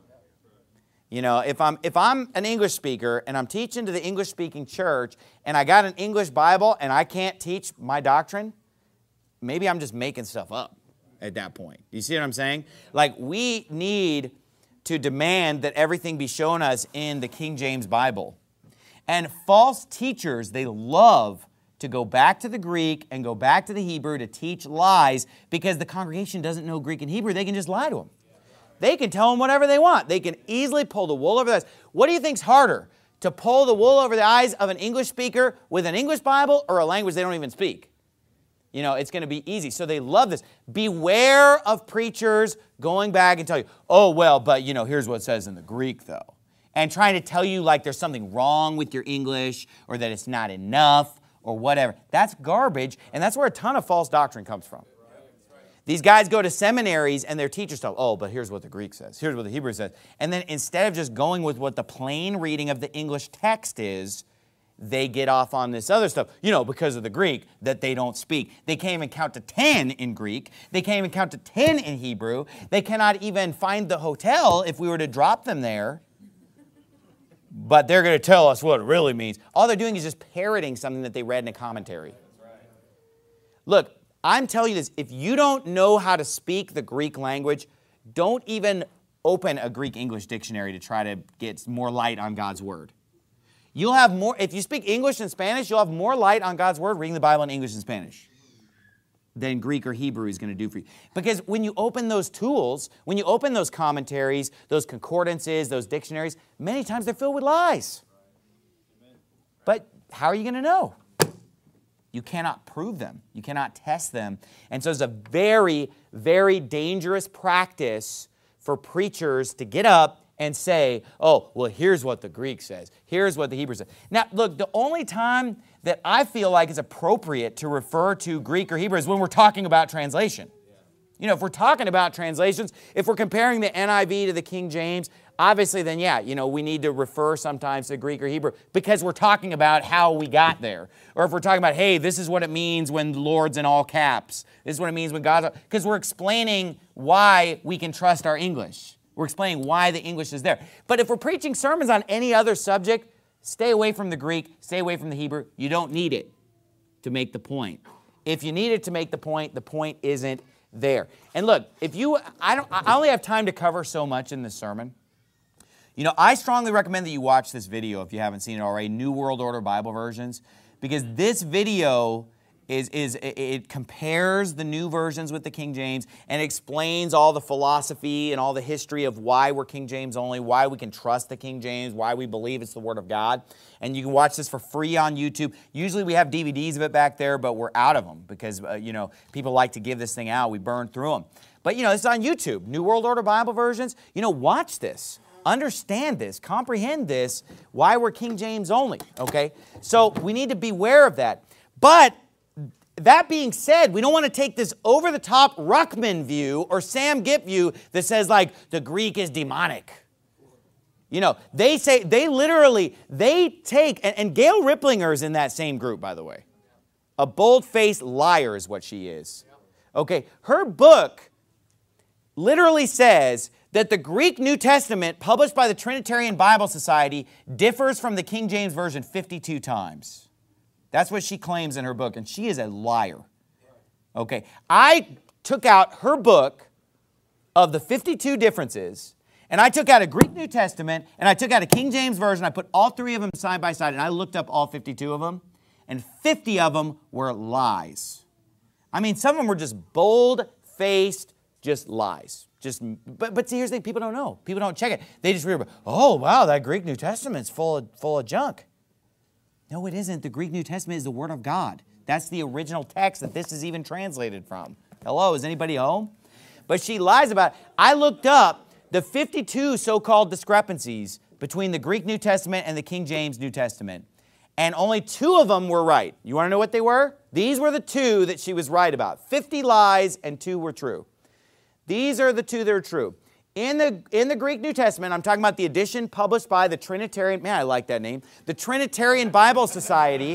You know, if I'm, if I'm an English speaker and I'm teaching to the English-speaking church and I got an English Bible and I can't teach my doctrine, maybe I'm just making stuff up at that point. You see what I'm saying? Like, we need to demand that everything be shown us in the King James Bible. And false teachers, they love to go back to the Greek and go back to the Hebrew to teach lies because the congregation doesn't know Greek and Hebrew. They can just lie to them. They can tell them whatever they want. They can easily pull the wool over their eyes. What do you think's harder? To pull the wool over the eyes of an English speaker with an English Bible or a language they don't even speak? You know, it's going to be easy. So they love this. Beware of preachers going back and tell you, oh, well, but, you know, here's what it says in the Greek, though. And trying to tell you like there's something wrong with your English or that it's not enough or whatever. That's garbage, and that's where a ton of false doctrine comes from. These guys go to seminaries and their teachers tell, oh, but here's what the Greek says. Here's what the Hebrew says. And then instead of just going with what the plain reading of the English text is, they get off on this other stuff, you know, because of the Greek that they don't speak. They can't even count to ten in Greek. They can't even count to ten in Hebrew. They cannot even find the hotel if we were to drop them there. But they're going to tell us what it really means. All they're doing is just parroting something that they read in a commentary. Look, I'm telling you this, if you don't know how to speak the Greek language, don't even open a Greek-English dictionary to try to get more light on God's Word. You'll have more, if you speak English and Spanish, you'll have more light on God's Word reading the Bible in English and Spanish than Greek or Hebrew is going to do for you. Because when you open those tools, when you open those commentaries, those concordances, those dictionaries, many times they're filled with lies. But how are you going to know? You cannot prove them. You cannot test them. And so it's a very, very dangerous practice for preachers to get up and say, oh, well, here's what the Greek says. Here's what the Hebrew says. Now, look, the only time that I feel like it's appropriate to refer to Greek or Hebrew is when we're talking about translation. You know, if we're talking about translations, if we're comparing the N I V to the King James, obviously then, yeah, you know, we need to refer sometimes to Greek or Hebrew because we're talking about how we got there. Or if we're talking about, hey, this is what it means when the Lord's in all caps. This is what it means when God's... Because we're explaining why we can trust our English. We're explaining why the English is there. But if we're preaching sermons on any other subject, stay away from the Greek, stay away from the Hebrew. You don't need it to make the point. If you need it to make the point, the point isn't there. And look, if you, I don't, I only have time to cover so much in this sermon. You know, I strongly recommend that you watch this video if you haven't seen it already, New World Order Bible Versions, because this video is, is it, it compares the new versions with the King James and explains all the philosophy and all the history of why we're King James only, why we can trust the King James, why we believe it's the Word of God. And you can watch this for free on YouTube. Usually we have D V Ds of it back there, but we're out of them because, uh, you know, people like to give this thing out. We burn through them. But, you know, it's on YouTube, New World Order Bible Versions. You know, watch this. Understand this, comprehend this, why we're King James only, okay? So we need to beware of that. But that being said, we don't want to take this over-the-top Ruckman view or Sam Gipp view that says, like, the Greek is demonic. You know, they say, they literally, they take, and, and Gail Riplinger's in that same group, by the way. A bold-faced liar is what she is. Okay, her book literally says that the Greek New Testament, published by the Trinitarian Bible Society, differs from the King James Version fifty-two times. That's what she claims in her book, and she is a liar. Okay, I took out her book of the fifty-two differences, and I took out a Greek New Testament, and I took out a King James Version. I put all three of them side by side, and I looked up all fifty-two of them, and fifty of them were lies. I mean, some of them were just bold-faced, just lies. Just, but, but see, here's the thing, people don't know. People don't check it. They just read, oh, wow, that Greek New Testament's full of, full of junk. No, it isn't. The Greek New Testament is the Word of God. That's the original text that this is even translated from. Hello, is anybody home? But she lies about it. I looked up the fifty-two so-called discrepancies between the Greek New Testament and the King James New Testament. And only two of them were right. You want to know what they were? These were the two that she was right about. fifty lies and two were true. These are the two that are true. In the, in the Greek New Testament, I'm talking about the edition published by the Trinitarian, man, I like that name, the Trinitarian Bible Society,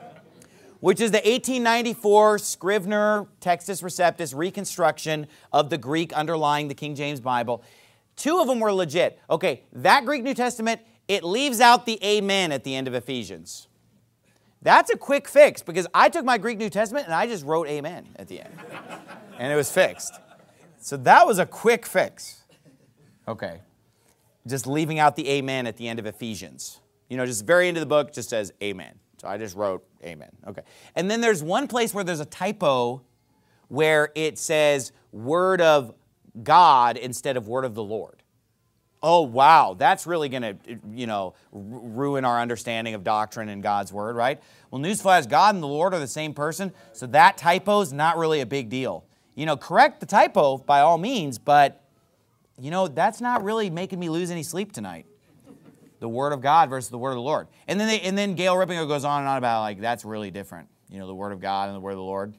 which is the eighteen ninety-four Scrivener Textus Receptus reconstruction of the Greek underlying the King James Bible. Two of them were legit. Okay, that Greek New Testament, it leaves out the amen at the end of Ephesians. That's a quick fix because I took my Greek New Testament and I just wrote amen at the end. And it was fixed. So that was a quick fix. Okay. Just leaving out the amen at the end of Ephesians. You know, just very end of the book just says amen. So I just wrote amen. Okay. And then there's one place where there's a typo where it says word of God instead of word of the Lord. Oh, wow. That's really going to, you know, ruin our understanding of doctrine and God's word, right? Well, newsflash, God and the Lord are the same person. So that typo is not really a big deal. You know, correct the typo by all means, but, you know, that's not really making me lose any sleep tonight. The Word of God versus the Word of the Lord. And then, they, and then Gail Ripplinger goes on and on about, like, that's really different. You know, the Word of God and the Word of the Lord.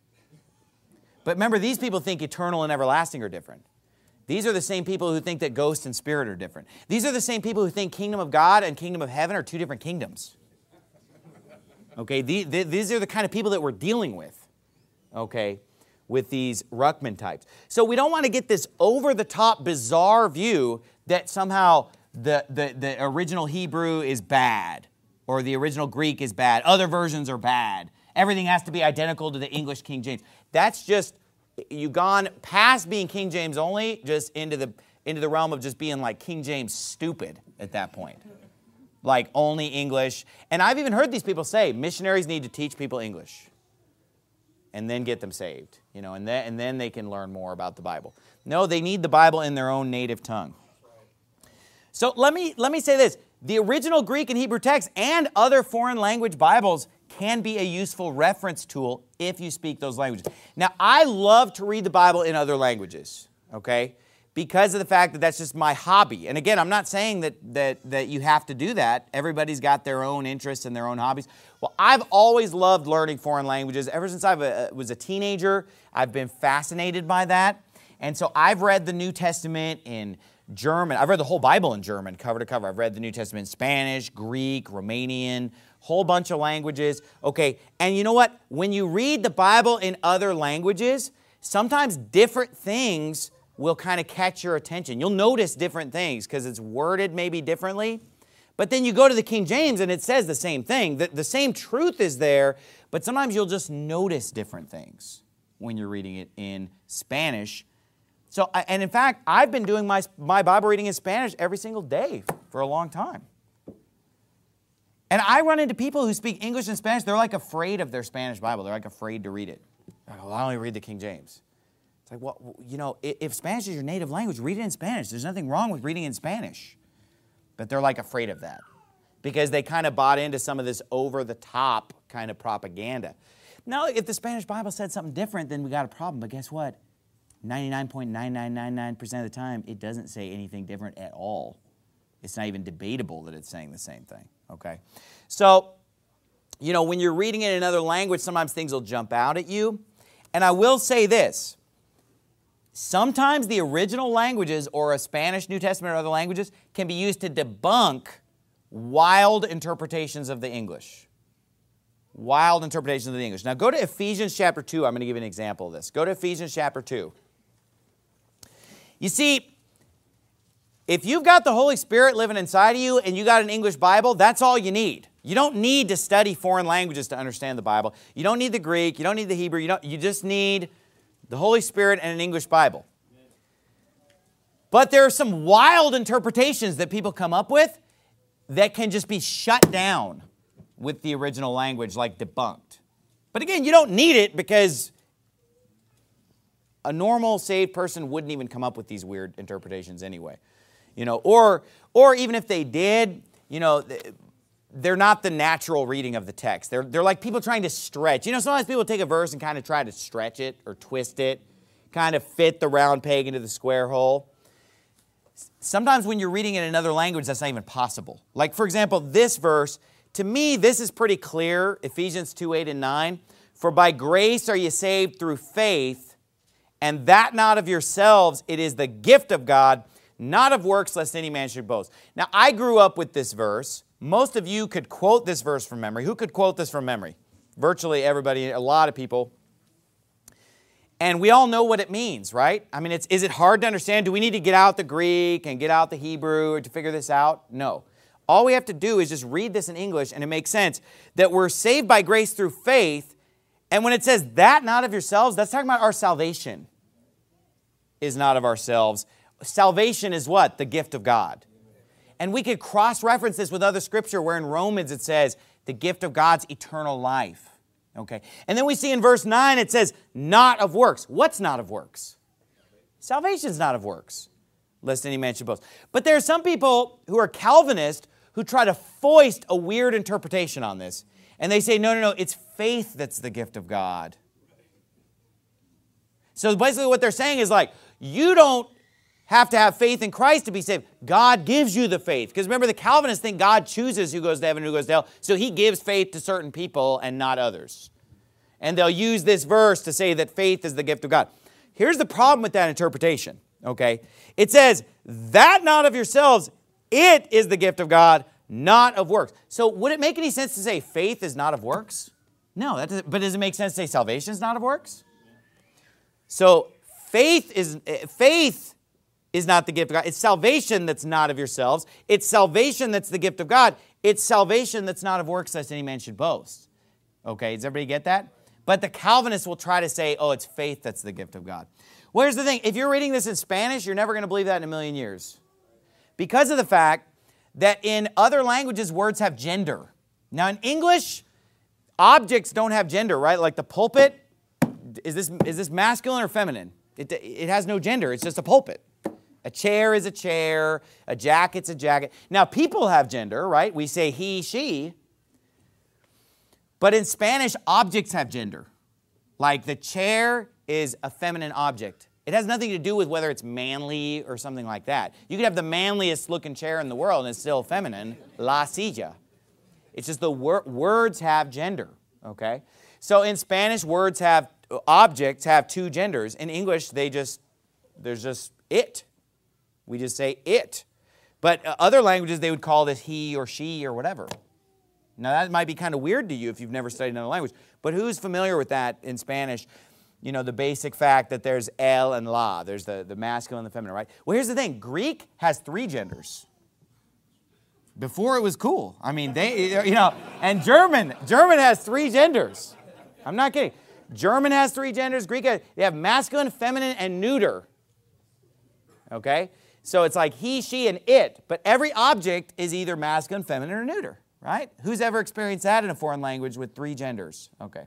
But remember, these people think eternal and everlasting are different. These are the same people who think that ghost and spirit are different. These are the same people who think kingdom of God and kingdom of heaven are two different kingdoms. Okay, the, the, these are the kind of people that we're dealing with. Okay, with these Ruckman types. So we don't want to get this over-the-top bizarre view that somehow the, the, the original Hebrew is bad or the original Greek is bad. Other versions are bad. Everything has to be identical to the English King James. That's just, you've gone past being King James only, just into the, into the realm of just being like King James stupid at that point. Like only English. And I've even heard these people say missionaries need to teach people English and then get them saved, you know, and then, and then they can learn more about the Bible. No, they need the Bible in their own native tongue. So let me, let me say this. the original Greek and Hebrew text and other foreign language Bibles can be a useful reference tool if you speak those languages. Now, I love to read the Bible in other languages, okay, because of the fact that that's just my hobby. And again, I'm not saying that, that, that you have to do that. Everybody's got their own interests and their own hobbies. Well, I've always loved learning foreign languages. Ever since I was a teenager, I've been fascinated by that. And so I've read the New Testament in German. I've read the whole Bible in German, cover to cover. I've read the New Testament in Spanish, Greek, Romanian, whole bunch of languages. Okay, and you know what? When you read the Bible in other languages, sometimes different things will kind of catch your attention. You'll notice different things because it's worded maybe differently. But then you go to the King James and it says the same thing. The, the same truth is there, but sometimes you'll just notice different things when you're reading it in Spanish. So, and in fact, I've been doing my, my Bible reading in Spanish every single day for a long time. And I run into people who speak English and Spanish. They're like afraid of their Spanish Bible. They're like afraid to read it. Like, well, I only read the King James. It's like, well, you know, if Spanish is your native language, read it in Spanish. There's nothing wrong with reading in Spanish. But they're like afraid of that because they kind of bought into some of this over-the-top kind of propaganda. Now, if the Spanish Bible said something different, then we got a problem. But guess what? ninety-nine point nine nine nine nine percent of the time, it doesn't say anything different at all. It's not even debatable that it's saying the same thing, okay? So, you know, when you're reading it in another language, sometimes things will jump out at you. And I will say this. Sometimes the original languages or a Spanish New Testament or other languages can be used to debunk wild interpretations of the English. Wild interpretations of the English. Now go to Ephesians chapter two. I'm going to give you an example of this. Go to Ephesians chapter two. You see, if you've got the Holy Spirit living inside of you and you got an English Bible, that's all you need. You don't need to study foreign languages to understand the Bible. You don't need the Greek. You don't need the Hebrew. You, don't, you just need the Holy Spirit and an English Bible. But there are some wild interpretations that people come up with that can just be shut down with the original language, like debunked. But again, you don't need it because a normal saved person wouldn't even come up with these weird interpretations anyway. You know, or, or even if they did, you know, they're not the natural reading of the text. They're, they're like people trying to stretch. You know, sometimes people take a verse and kind of try to stretch it or twist it, kind of fit the round peg into the square hole. Sometimes when you're reading in another language, that's not even possible. Like, for example, this verse, to me, this is pretty clear, Ephesians two, eight, and nine. For by grace are you saved through faith, and that not of yourselves, it is the gift of God, not of works, lest any man should boast. Now, I grew up with this verse. Most of you could quote this verse from memory. Who could quote this from memory? Virtually everybody, a lot of people. And we all know what it means, right? I mean, it's, is it hard to understand? Do we need to get out the Greek and get out the Hebrew to figure this out? No. All we have to do is just read this in English, and it makes sense that we're saved by grace through faith. And when it says that not of yourselves, that's talking about our salvation is not of ourselves. Salvation is what? The gift of God. And we could cross-reference this with other scripture where in Romans it says the gift of God's eternal life. Okay. And then we see in verse nine it says not of works. What's not of works? Salvation's not of works, lest any man should boast. But there are some people who are Calvinist who try to foist a weird interpretation on this. And they say, no, no, no, it's faith that's the gift of God. So basically what they're saying is like, you don't have to have faith in Christ to be saved. God gives you the faith. Because remember, the Calvinists think God chooses who goes to heaven and who goes to hell. So he gives faith to certain people and not others. And they'll use this verse to say that faith is the gift of God. Here's the problem with that interpretation, okay? It says, that not of yourselves, it is the gift of God, not of works. So would it make any sense to say faith is not of works? No, that doesn't, but does it make sense to say salvation is not of works? So faith is, faith is not the gift of God. It's salvation that's not of yourselves. It's salvation that's the gift of God. It's salvation that's not of works, lest any man should boast. Okay, does everybody get that? But the Calvinists will try to say, oh, it's faith that's the gift of God. Well, here's the thing. If you're reading this in Spanish, you're never going to believe that in a million years. Because of the fact that in other languages, words have gender. Now, in English, objects don't have gender, right? Like the pulpit, is this, is this masculine or feminine? It, it has no gender. It's just a pulpit. A chair is a chair. A jacket's a jacket. Now, people have gender, right? We say he, she. But in Spanish, objects have gender. Like the chair is a feminine object. It has nothing to do with whether it's manly or something like that. You could have the manliest looking chair in the world and it's still feminine, la silla. It's just the wor words have gender, okay? So in Spanish, words have, objects have two genders. In English, they just, there's just it. We just say it. But uh, other languages, they would call this he or she or whatever. Now that might be kind of weird to you if you've never studied another language. But who's familiar with that in Spanish? You know, the basic fact that there's el and la. There's the, the masculine and the feminine, right? Well, here's the thing. Greek has three genders. Before it was cool. I mean, they, you know, and German, German has three genders. I'm not kidding. German has three genders. Greek has, they have masculine, feminine, and neuter. Okay? So it's like he, she, and it. But every object is either masculine, feminine, or neuter, right? Who's ever experienced that in a foreign language with three genders? Okay.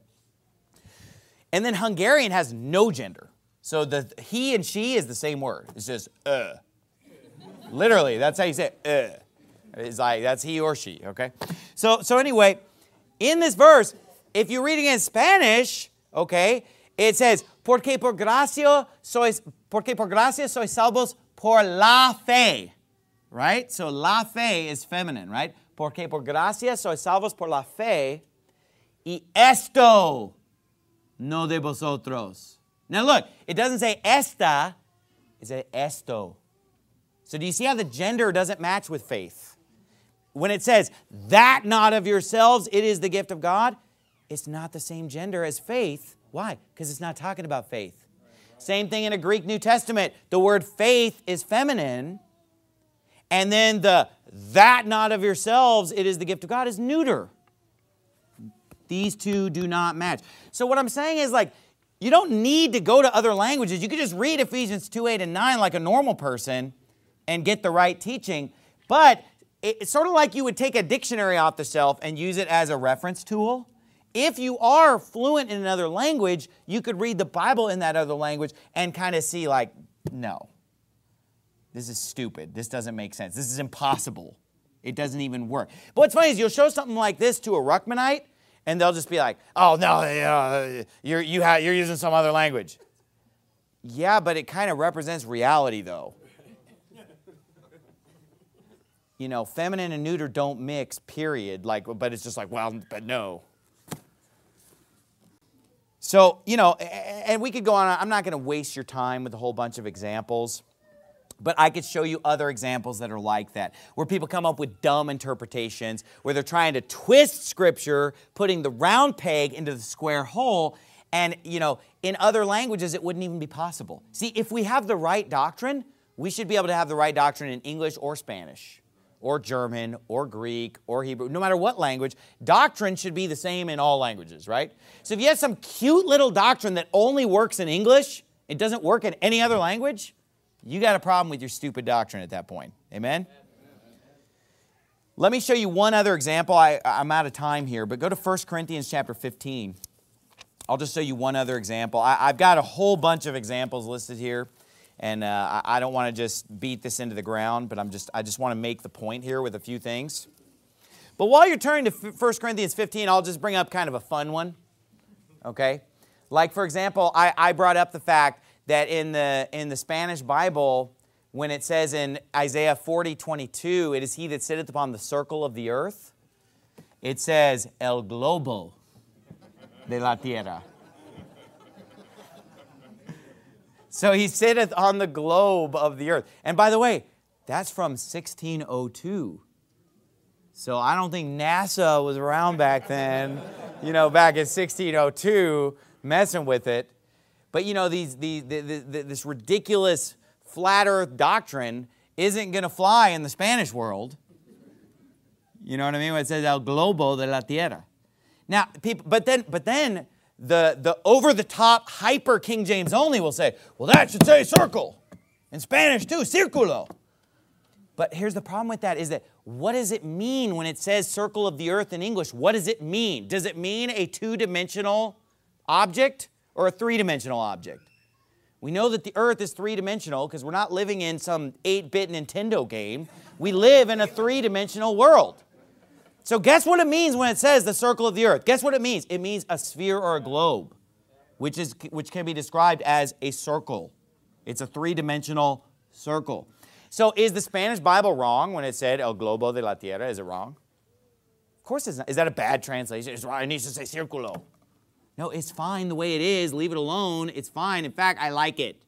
And then Hungarian has no gender. So the he and she is the same word. It's just uh. Literally, that's how you say it, uh. It's like, that's he or she, okay? So, so anyway, in this verse, if you're reading in Spanish, okay, it says, porque por gracia sois, porque por gracia sois salvos por la fe, right? So la fe is feminine, right? Porque por gracia sois salvos por la fe, y esto no de vosotros. Now look, it doesn't say esta, it says esto. So do you see how the gender doesn't match with faith? When it says, that not of yourselves, it is the gift of God, it's not the same gender as faith. Why? Because it's not talking about faith. Same thing in a Greek New Testament. The word faith is feminine, and then the that not of yourselves, it is the gift of God, is neuter. These two do not match. So what I'm saying is, like, you don't need to go to other languages. You could just read Ephesians two, eight, and nine like a normal person and get the right teaching. But it's sort of like you would take a dictionary off the shelf and use it as a reference tool. If you are fluent in another language, you could read the Bible in that other language and kind of see, like, no, this is stupid. This doesn't make sense. This is impossible. It doesn't even work. But what's funny is you'll show something like this to a Ruckmanite, and they'll just be like, oh, no, uh, you're, you ha you're using some other language. Yeah, but it kind of represents reality, though. You know, feminine and neuter don't mix, period. Like, but it's just like, well, but no. So, you know, and we could go on. I'm not going to waste your time with a whole bunch of examples. But I could show you other examples that are like that, where people come up with dumb interpretations, where they're trying to twist Scripture, putting the round peg into the square hole, and, you know, in other languages, it wouldn't even be possible. See, if we have the right doctrine, we should be able to have the right doctrine in English or Spanish, or German, or Greek, or Hebrew. No matter what language, doctrine should be the same in all languages, right? So if you have some cute little doctrine that only works in English, it doesn't work in any other language, you got a problem with your stupid doctrine at that point. Amen? Let me show you one other example. I, I'm out of time here, but go to First Corinthians chapter fifteen. I'll just show you one other example. I, I've got a whole bunch of examples listed here, and uh, I, I don't want to just beat this into the ground, but I'm just, I just want to make the point here with a few things. But while you're turning to First Corinthians fifteen, I'll just bring up kind of a fun one, okay? Like, for example, I, I brought up the fact that in the, in the Spanish Bible, when it says in Isaiah forty, twenty-two, it is he that sitteth upon the circle of the earth, it says, el globo de la tierra. So he sitteth on the globe of the earth. And by the way, that's from sixteen oh two. So I don't think NASA was around back then, you know, back in sixteen oh two, messing with it. But, you know, these, the, the, the, this ridiculous flat earth doctrine isn't going to fly in the Spanish world. You know what I mean? When it says el globo de la tierra. Now, people, but then, but then the, the over-the-top hyper King James only will say, well, that should say circle. In Spanish, too, círculo. But here's the problem with that is that what does it mean when it says circle of the earth in English? What does it mean? Does it mean a two-dimensional object or a three-dimensional object? We know that the earth is three-dimensional because we're not living in some eight-bit Nintendo game. We live in a three-dimensional world. So guess what it means when it says the circle of the earth? Guess what it means? It means a sphere or a globe, which is which can be described as a circle. It's a three-dimensional circle. So is the Spanish Bible wrong when it said El globo de la tierra? Is it wrong? Of course it's not. Is that a bad translation? It's wrong. It needs to say círculo. No, it's fine the way it is. Leave it alone. It's fine. In fact, I like it.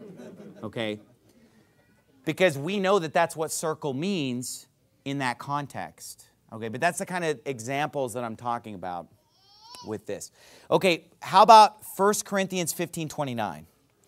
Okay? Because we know that that's what circle means in that context. Okay, but that's the kind of examples that I'm talking about with this. Okay, how about First Corinthians fifteen twenty-nine?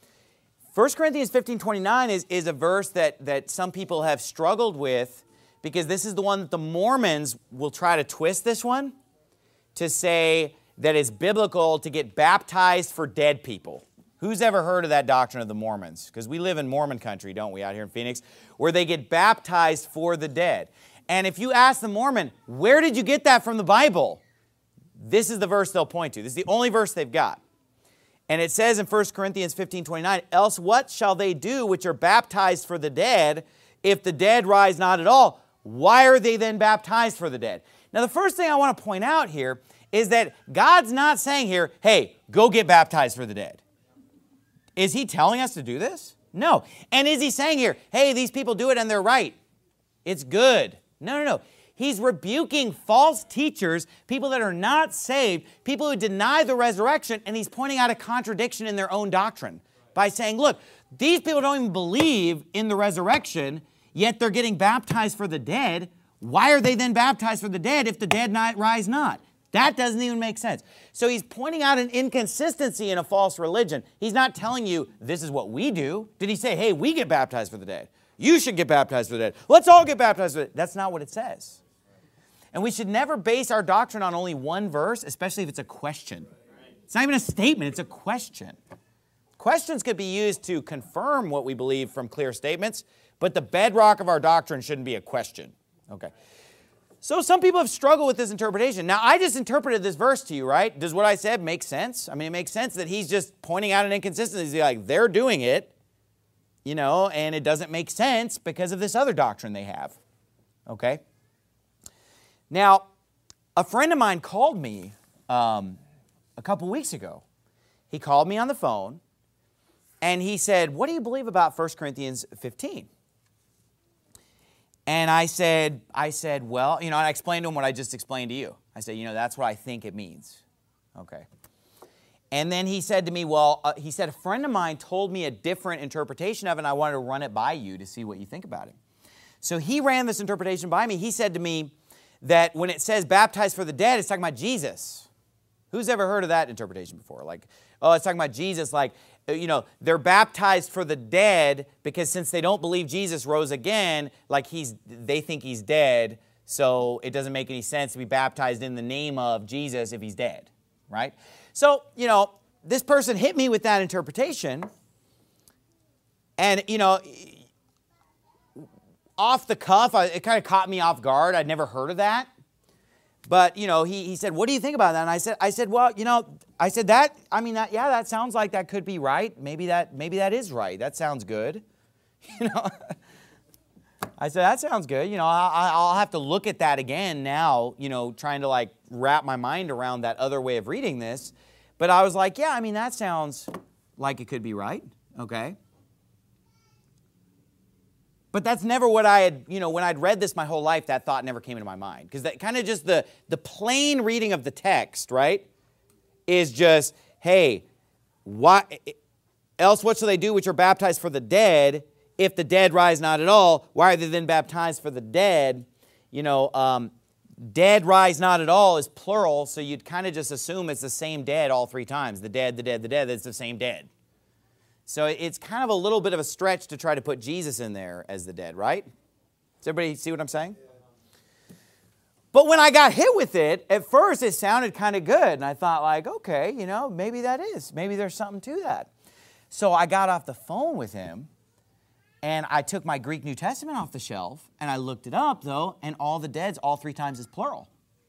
First Corinthians fifteen twenty-nine is, is a verse that, that some people have struggled with because this is the one that the Mormons will try to twist this one to say that it's biblical to get baptized for dead people. Who's ever heard of that doctrine of the Mormons? Because we live in Mormon country, don't we, out here in Phoenix, where they get baptized for the dead. And if you ask the Mormon, where did you get that from the Bible? This is the verse they'll point to. This is the only verse they've got. And it says in First Corinthians fifteen twenty-nine, else what shall they do which are baptized for the dead, if the dead rise not at all? Why are they then baptized for the dead? Now the first thing I want to point out here is that God's not saying here, hey, go get baptized for the dead. Is he telling us to do this? No. And is he saying here, hey, these people do it and they're right. It's good. No, no, no. He's rebuking false teachers, people that are not saved, people who deny the resurrection, and he's pointing out a contradiction in their own doctrine by saying, look, these people don't even believe in the resurrection, yet they're getting baptized for the dead. Why are they then baptized for the dead if the dead not rise not? That doesn't even make sense. So he's pointing out an inconsistency in a false religion. He's not telling you this is what we do. Did he say, hey, we get baptized for the dead? You should get baptized for the dead. Let's all get baptized for the dead. That's not what it says. And we should never base our doctrine on only one verse, especially if it's a question. It's not even a statement, it's a question. Questions could be used to confirm what we believe from clear statements, but the bedrock of our doctrine shouldn't be a question. Okay. So some people have struggled with this interpretation. Now, I just interpreted this verse to you, right? Does what I said make sense? I mean, it makes sense that he's just pointing out an inconsistency. He's like, they're doing it, you know, and it doesn't make sense because of this other doctrine they have. Okay? Now, a friend of mine called me um, a couple weeks ago. He called me on the phone, and he said, what do you believe about First Corinthians fifteen? And I said, I said, well, you know, and I explained to him what I just explained to you. I said, you know, that's what I think it means. Okay. And then he said to me, well, uh, he said, a friend of mine told me a different interpretation of it, and I wanted to run it by you to see what you think about it. So he ran this interpretation by me. He said to me, that when it says baptized for the dead, it's talking about Jesus. Who's ever heard of that interpretation before? Like, oh, it's talking about Jesus, like, you know, they're baptized for the dead because since they don't believe Jesus rose again, like he's, they think he's dead, so it doesn't make any sense to be baptized in the name of Jesus if he's dead, right? So, you know, this person hit me with that interpretation, and, you know, off the cuff, I, it kind of caught me off guard. I'd never heard of that. But, you know, he, he said, what do you think about that? And I said, I said, well, you know, I said that, I mean, that, yeah, that sounds like that could be right. Maybe that, maybe that is right. That sounds good. You know, I said, that sounds good. You know, I, I'll have to look at that again now, you know, trying to like wrap my mind around that other way of reading this. But I was like, yeah, I mean, that sounds like it could be right. Okay. But that's never what I had, you know, when I'd read this my whole life, that thought never came into my mind. Because that kind of just the, the plain reading of the text, right, is just, hey, why, else what shall they do which are baptized for the dead, if the dead rise not at all? Why are they then baptized for the dead? You know, um, dead rise not at all is plural, so you'd kind of just assume it's the same dead all three times. The dead, the dead, the dead, it's the same dead. So it's kind of a little bit of a stretch to try to put Jesus in there as the dead, right? Does everybody see what I'm saying? But when I got hit with it, at first it sounded kind of good. And I thought like, okay, you know, maybe that is. Maybe there's something to that. So I got off the phone with him, and I took my Greek New Testament off the shelf, and I looked it up, though, and all the deads all three times is plural.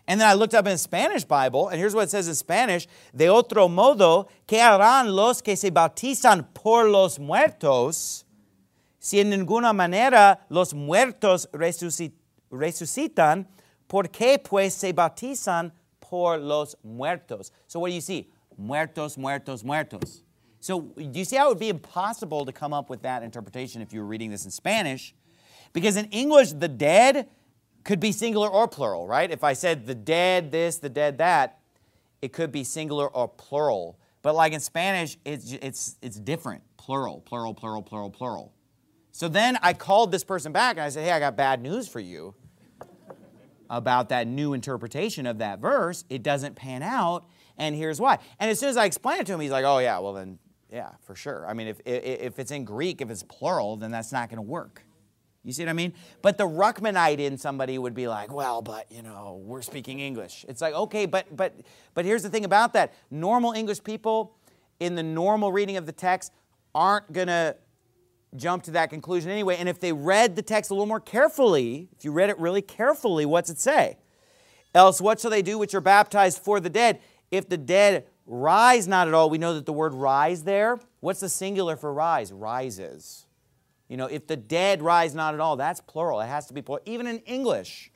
And then I looked up in the Spanish Bible, and here's what it says in Spanish. De otro modo, ¿qué harán los que se bautizan por los muertos, si en ninguna manera los muertos resucit resucitan? ¿Por qué pues se bautizan por los muertos? So what do you see? Muertos, muertos, muertos. So do you see how it would be impossible to come up with that interpretation if you were reading this in Spanish? Because in English, the dead could be singular or plural, right? If I said the dead this, the dead that, it could be singular or plural. But like in Spanish, it's, it's, it's different. Plural, plural, plural, plural, plural. So then I called this person back and I said, hey, I got bad news for you about that new interpretation of that verse. It doesn't pan out, and here's why. And as soon as I explained it to him, he's like, oh yeah, well then, yeah, for sure. I mean, if, if it's in Greek, if it's plural, then that's not going to work. You see what I mean? But the Ruckmanite in somebody would be like, well, but, you know, we're speaking English. It's like, okay, but, but, but here's the thing about that. Normal English people in the normal reading of the text aren't going to jump to that conclusion anyway. And if they read the text a little more carefully, if you read it really carefully, what's it say? Else what shall they do which are baptized for the dead? If the dead rise not at all, we know that the word rise there, what's the singular for rise? Rises. You know, if the dead rise not at all, that's plural. It has to be plural, even in English.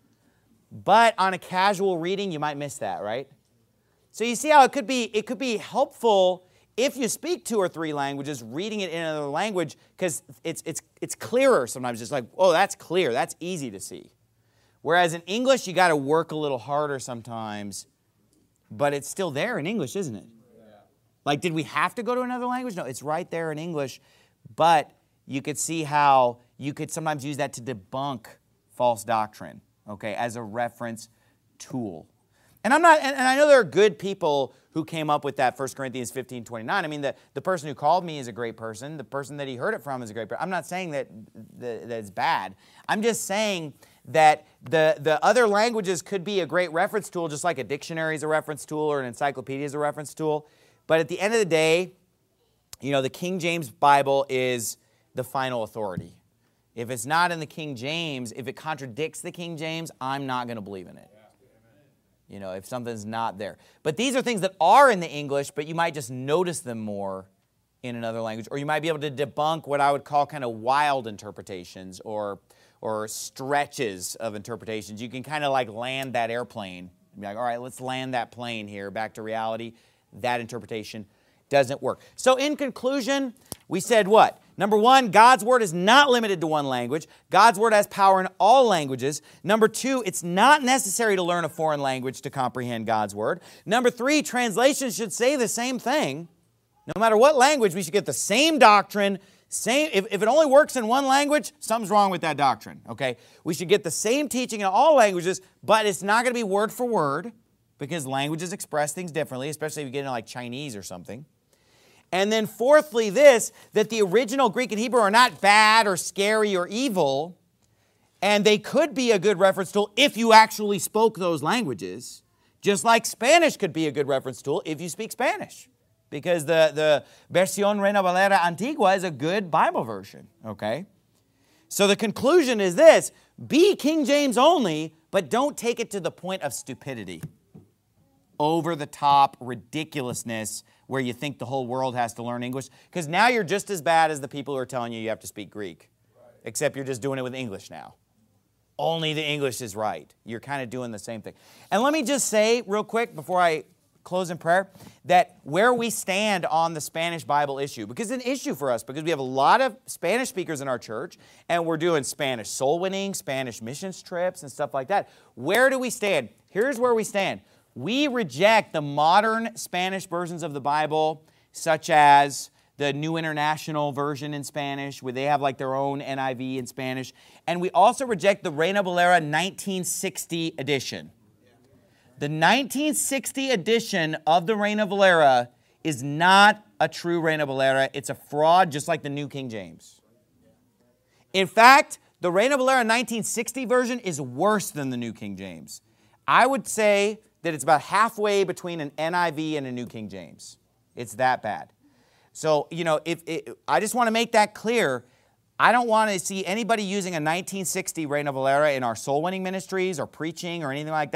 But on a casual reading, you might miss that, right? So you see how it could be, it could be helpful if you speak two or three languages, reading it in another language, because it's, it's, it's clearer sometimes. It's like, oh, that's clear. That's easy to see. Whereas in English, you got to work a little harder sometimes, but it's still there in English, isn't it? Yeah. Like, did we have to go to another language? No, it's right there in English, but you could see how you could sometimes use that to debunk false doctrine, okay, as a reference tool. And I'm not, and, and I know there are good people who came up with that First Corinthians fifteen twenty-nine. I mean, the, the person who called me is a great person. The person that he heard it from is a great person. I'm not saying that, that, that it's bad. I'm just saying that the, the other languages could be a great reference tool, just like a dictionary is a reference tool or an encyclopedia is a reference tool. But at the end of the day, you know, the King James Bible is the final authority. If it's not in the King James, if it contradicts the King James, I'm not going to believe in it. You know, if something's not there. But these are things that are in the English, but you might just notice them more in another language. Or you might be able to debunk what I would call kind of wild interpretations or, or stretches of interpretations. You can kind of like land that airplane. Be like, all right, let's land that plane here back to reality. That interpretation doesn't work. So in conclusion, we said what? Number one, God's Word is not limited to one language. God's Word has power in all languages. Number two, it's not necessary to learn a foreign language to comprehend God's Word. Number three, translations should say the same thing. No matter what language, we should get the same doctrine. Same, if, if it only works in one language, something's wrong with that doctrine, okay? We should get the same teaching in all languages, but it's not going to be word for word because languages express things differently, especially if you get into like Chinese or something. And then fourthly this, that the original Greek and Hebrew are not bad or scary or evil, and they could be a good reference tool if you actually spoke those languages, just like Spanish could be a good reference tool if you speak Spanish, because the, the Versión Reina Valera Antigua is a good Bible version, okay? So the conclusion is this, be King James only, but don't take it to the point of stupidity, over-the-top ridiculousness where you think the whole world has to learn English, because now you're just as bad as the people who are telling you you have to speak Greek, right, except you're just doing it with English now. Only the English is right. You're kind of doing the same thing. And let me just say real quick before I close in prayer that where we stand on the Spanish Bible issue, because it's an issue for us because we have a lot of Spanish speakers in our church and we're doing Spanish soul winning, Spanish missions trips and stuff like that. Where do we stand? Here's where we stand. We reject the modern Spanish versions of the Bible, such as the New International Version in Spanish, where they have like their own N I V in Spanish. And we also reject the Reina Valera nineteen sixty edition. The nineteen sixty edition of the Reina Valera is not a true Reina Valera. It's a fraud, just like the New King James. In fact, the Reina Valera nineteen sixty version is worse than the New King James. I would say that it's about halfway between an N I V and a New King James. It's that bad. So, you know, if, if I just want to make that clear. I don't want to see anybody using a nineteen sixty Reina Valera in our soul winning ministries or preaching or anything like that.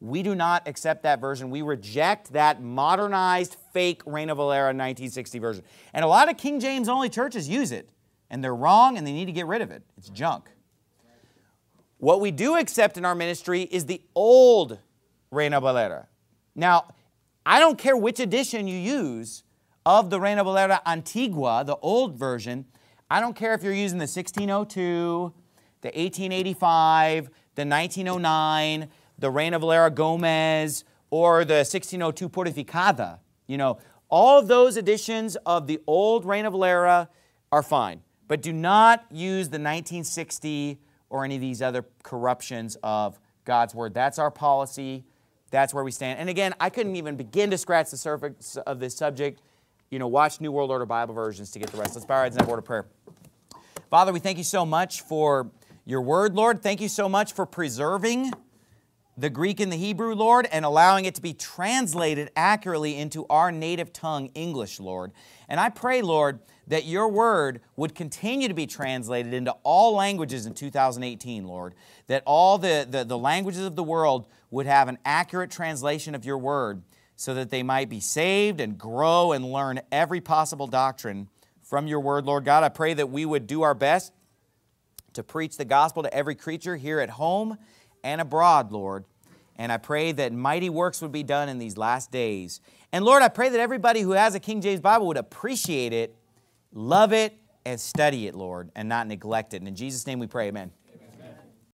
We do not accept that version. We reject that modernized, fake Reina Valera nineteen sixty version. And a lot of King James only churches use it, and they're wrong, and they need to get rid of it. It's junk. What we do accept in our ministry is the old Reina Valera. Now, I don't care which edition you use of the Reina Valera Antigua, the old version. I don't care if you're using the sixteen oh two, the eighteen eighty-five, the nineteen oh nine, the Reina Valera Gomez, or the sixteen oh two Purificada. You know, all of those editions of the old Reina Valera are fine. But do not use the nineteen sixty or any of these other corruptions of God's Word. That's our policy. That's where we stand. And again, I couldn't even begin to scratch the surface of this subject. You know, watch New World Order Bible versions to get the rest. Let's bow our heads and have a word of prayer. Father, we thank you so much for your word, Lord. Thank you so much for preserving the Greek and the Hebrew, Lord, and allowing it to be translated accurately into our native tongue, English, Lord. And I pray, Lord, that your word would continue to be translated into all languages in two thousand eighteen, Lord. That all the, the, the languages of the world would have an accurate translation of your word so that they might be saved and grow and learn every possible doctrine from your word, Lord God. I pray that we would do our best to preach the gospel to every creature here at home and abroad, Lord. And I pray that mighty works would be done in these last days. And Lord, I pray that everybody who has a King James Bible would appreciate it, love it, and study it, Lord, and not neglect it. And in Jesus' name we pray, amen.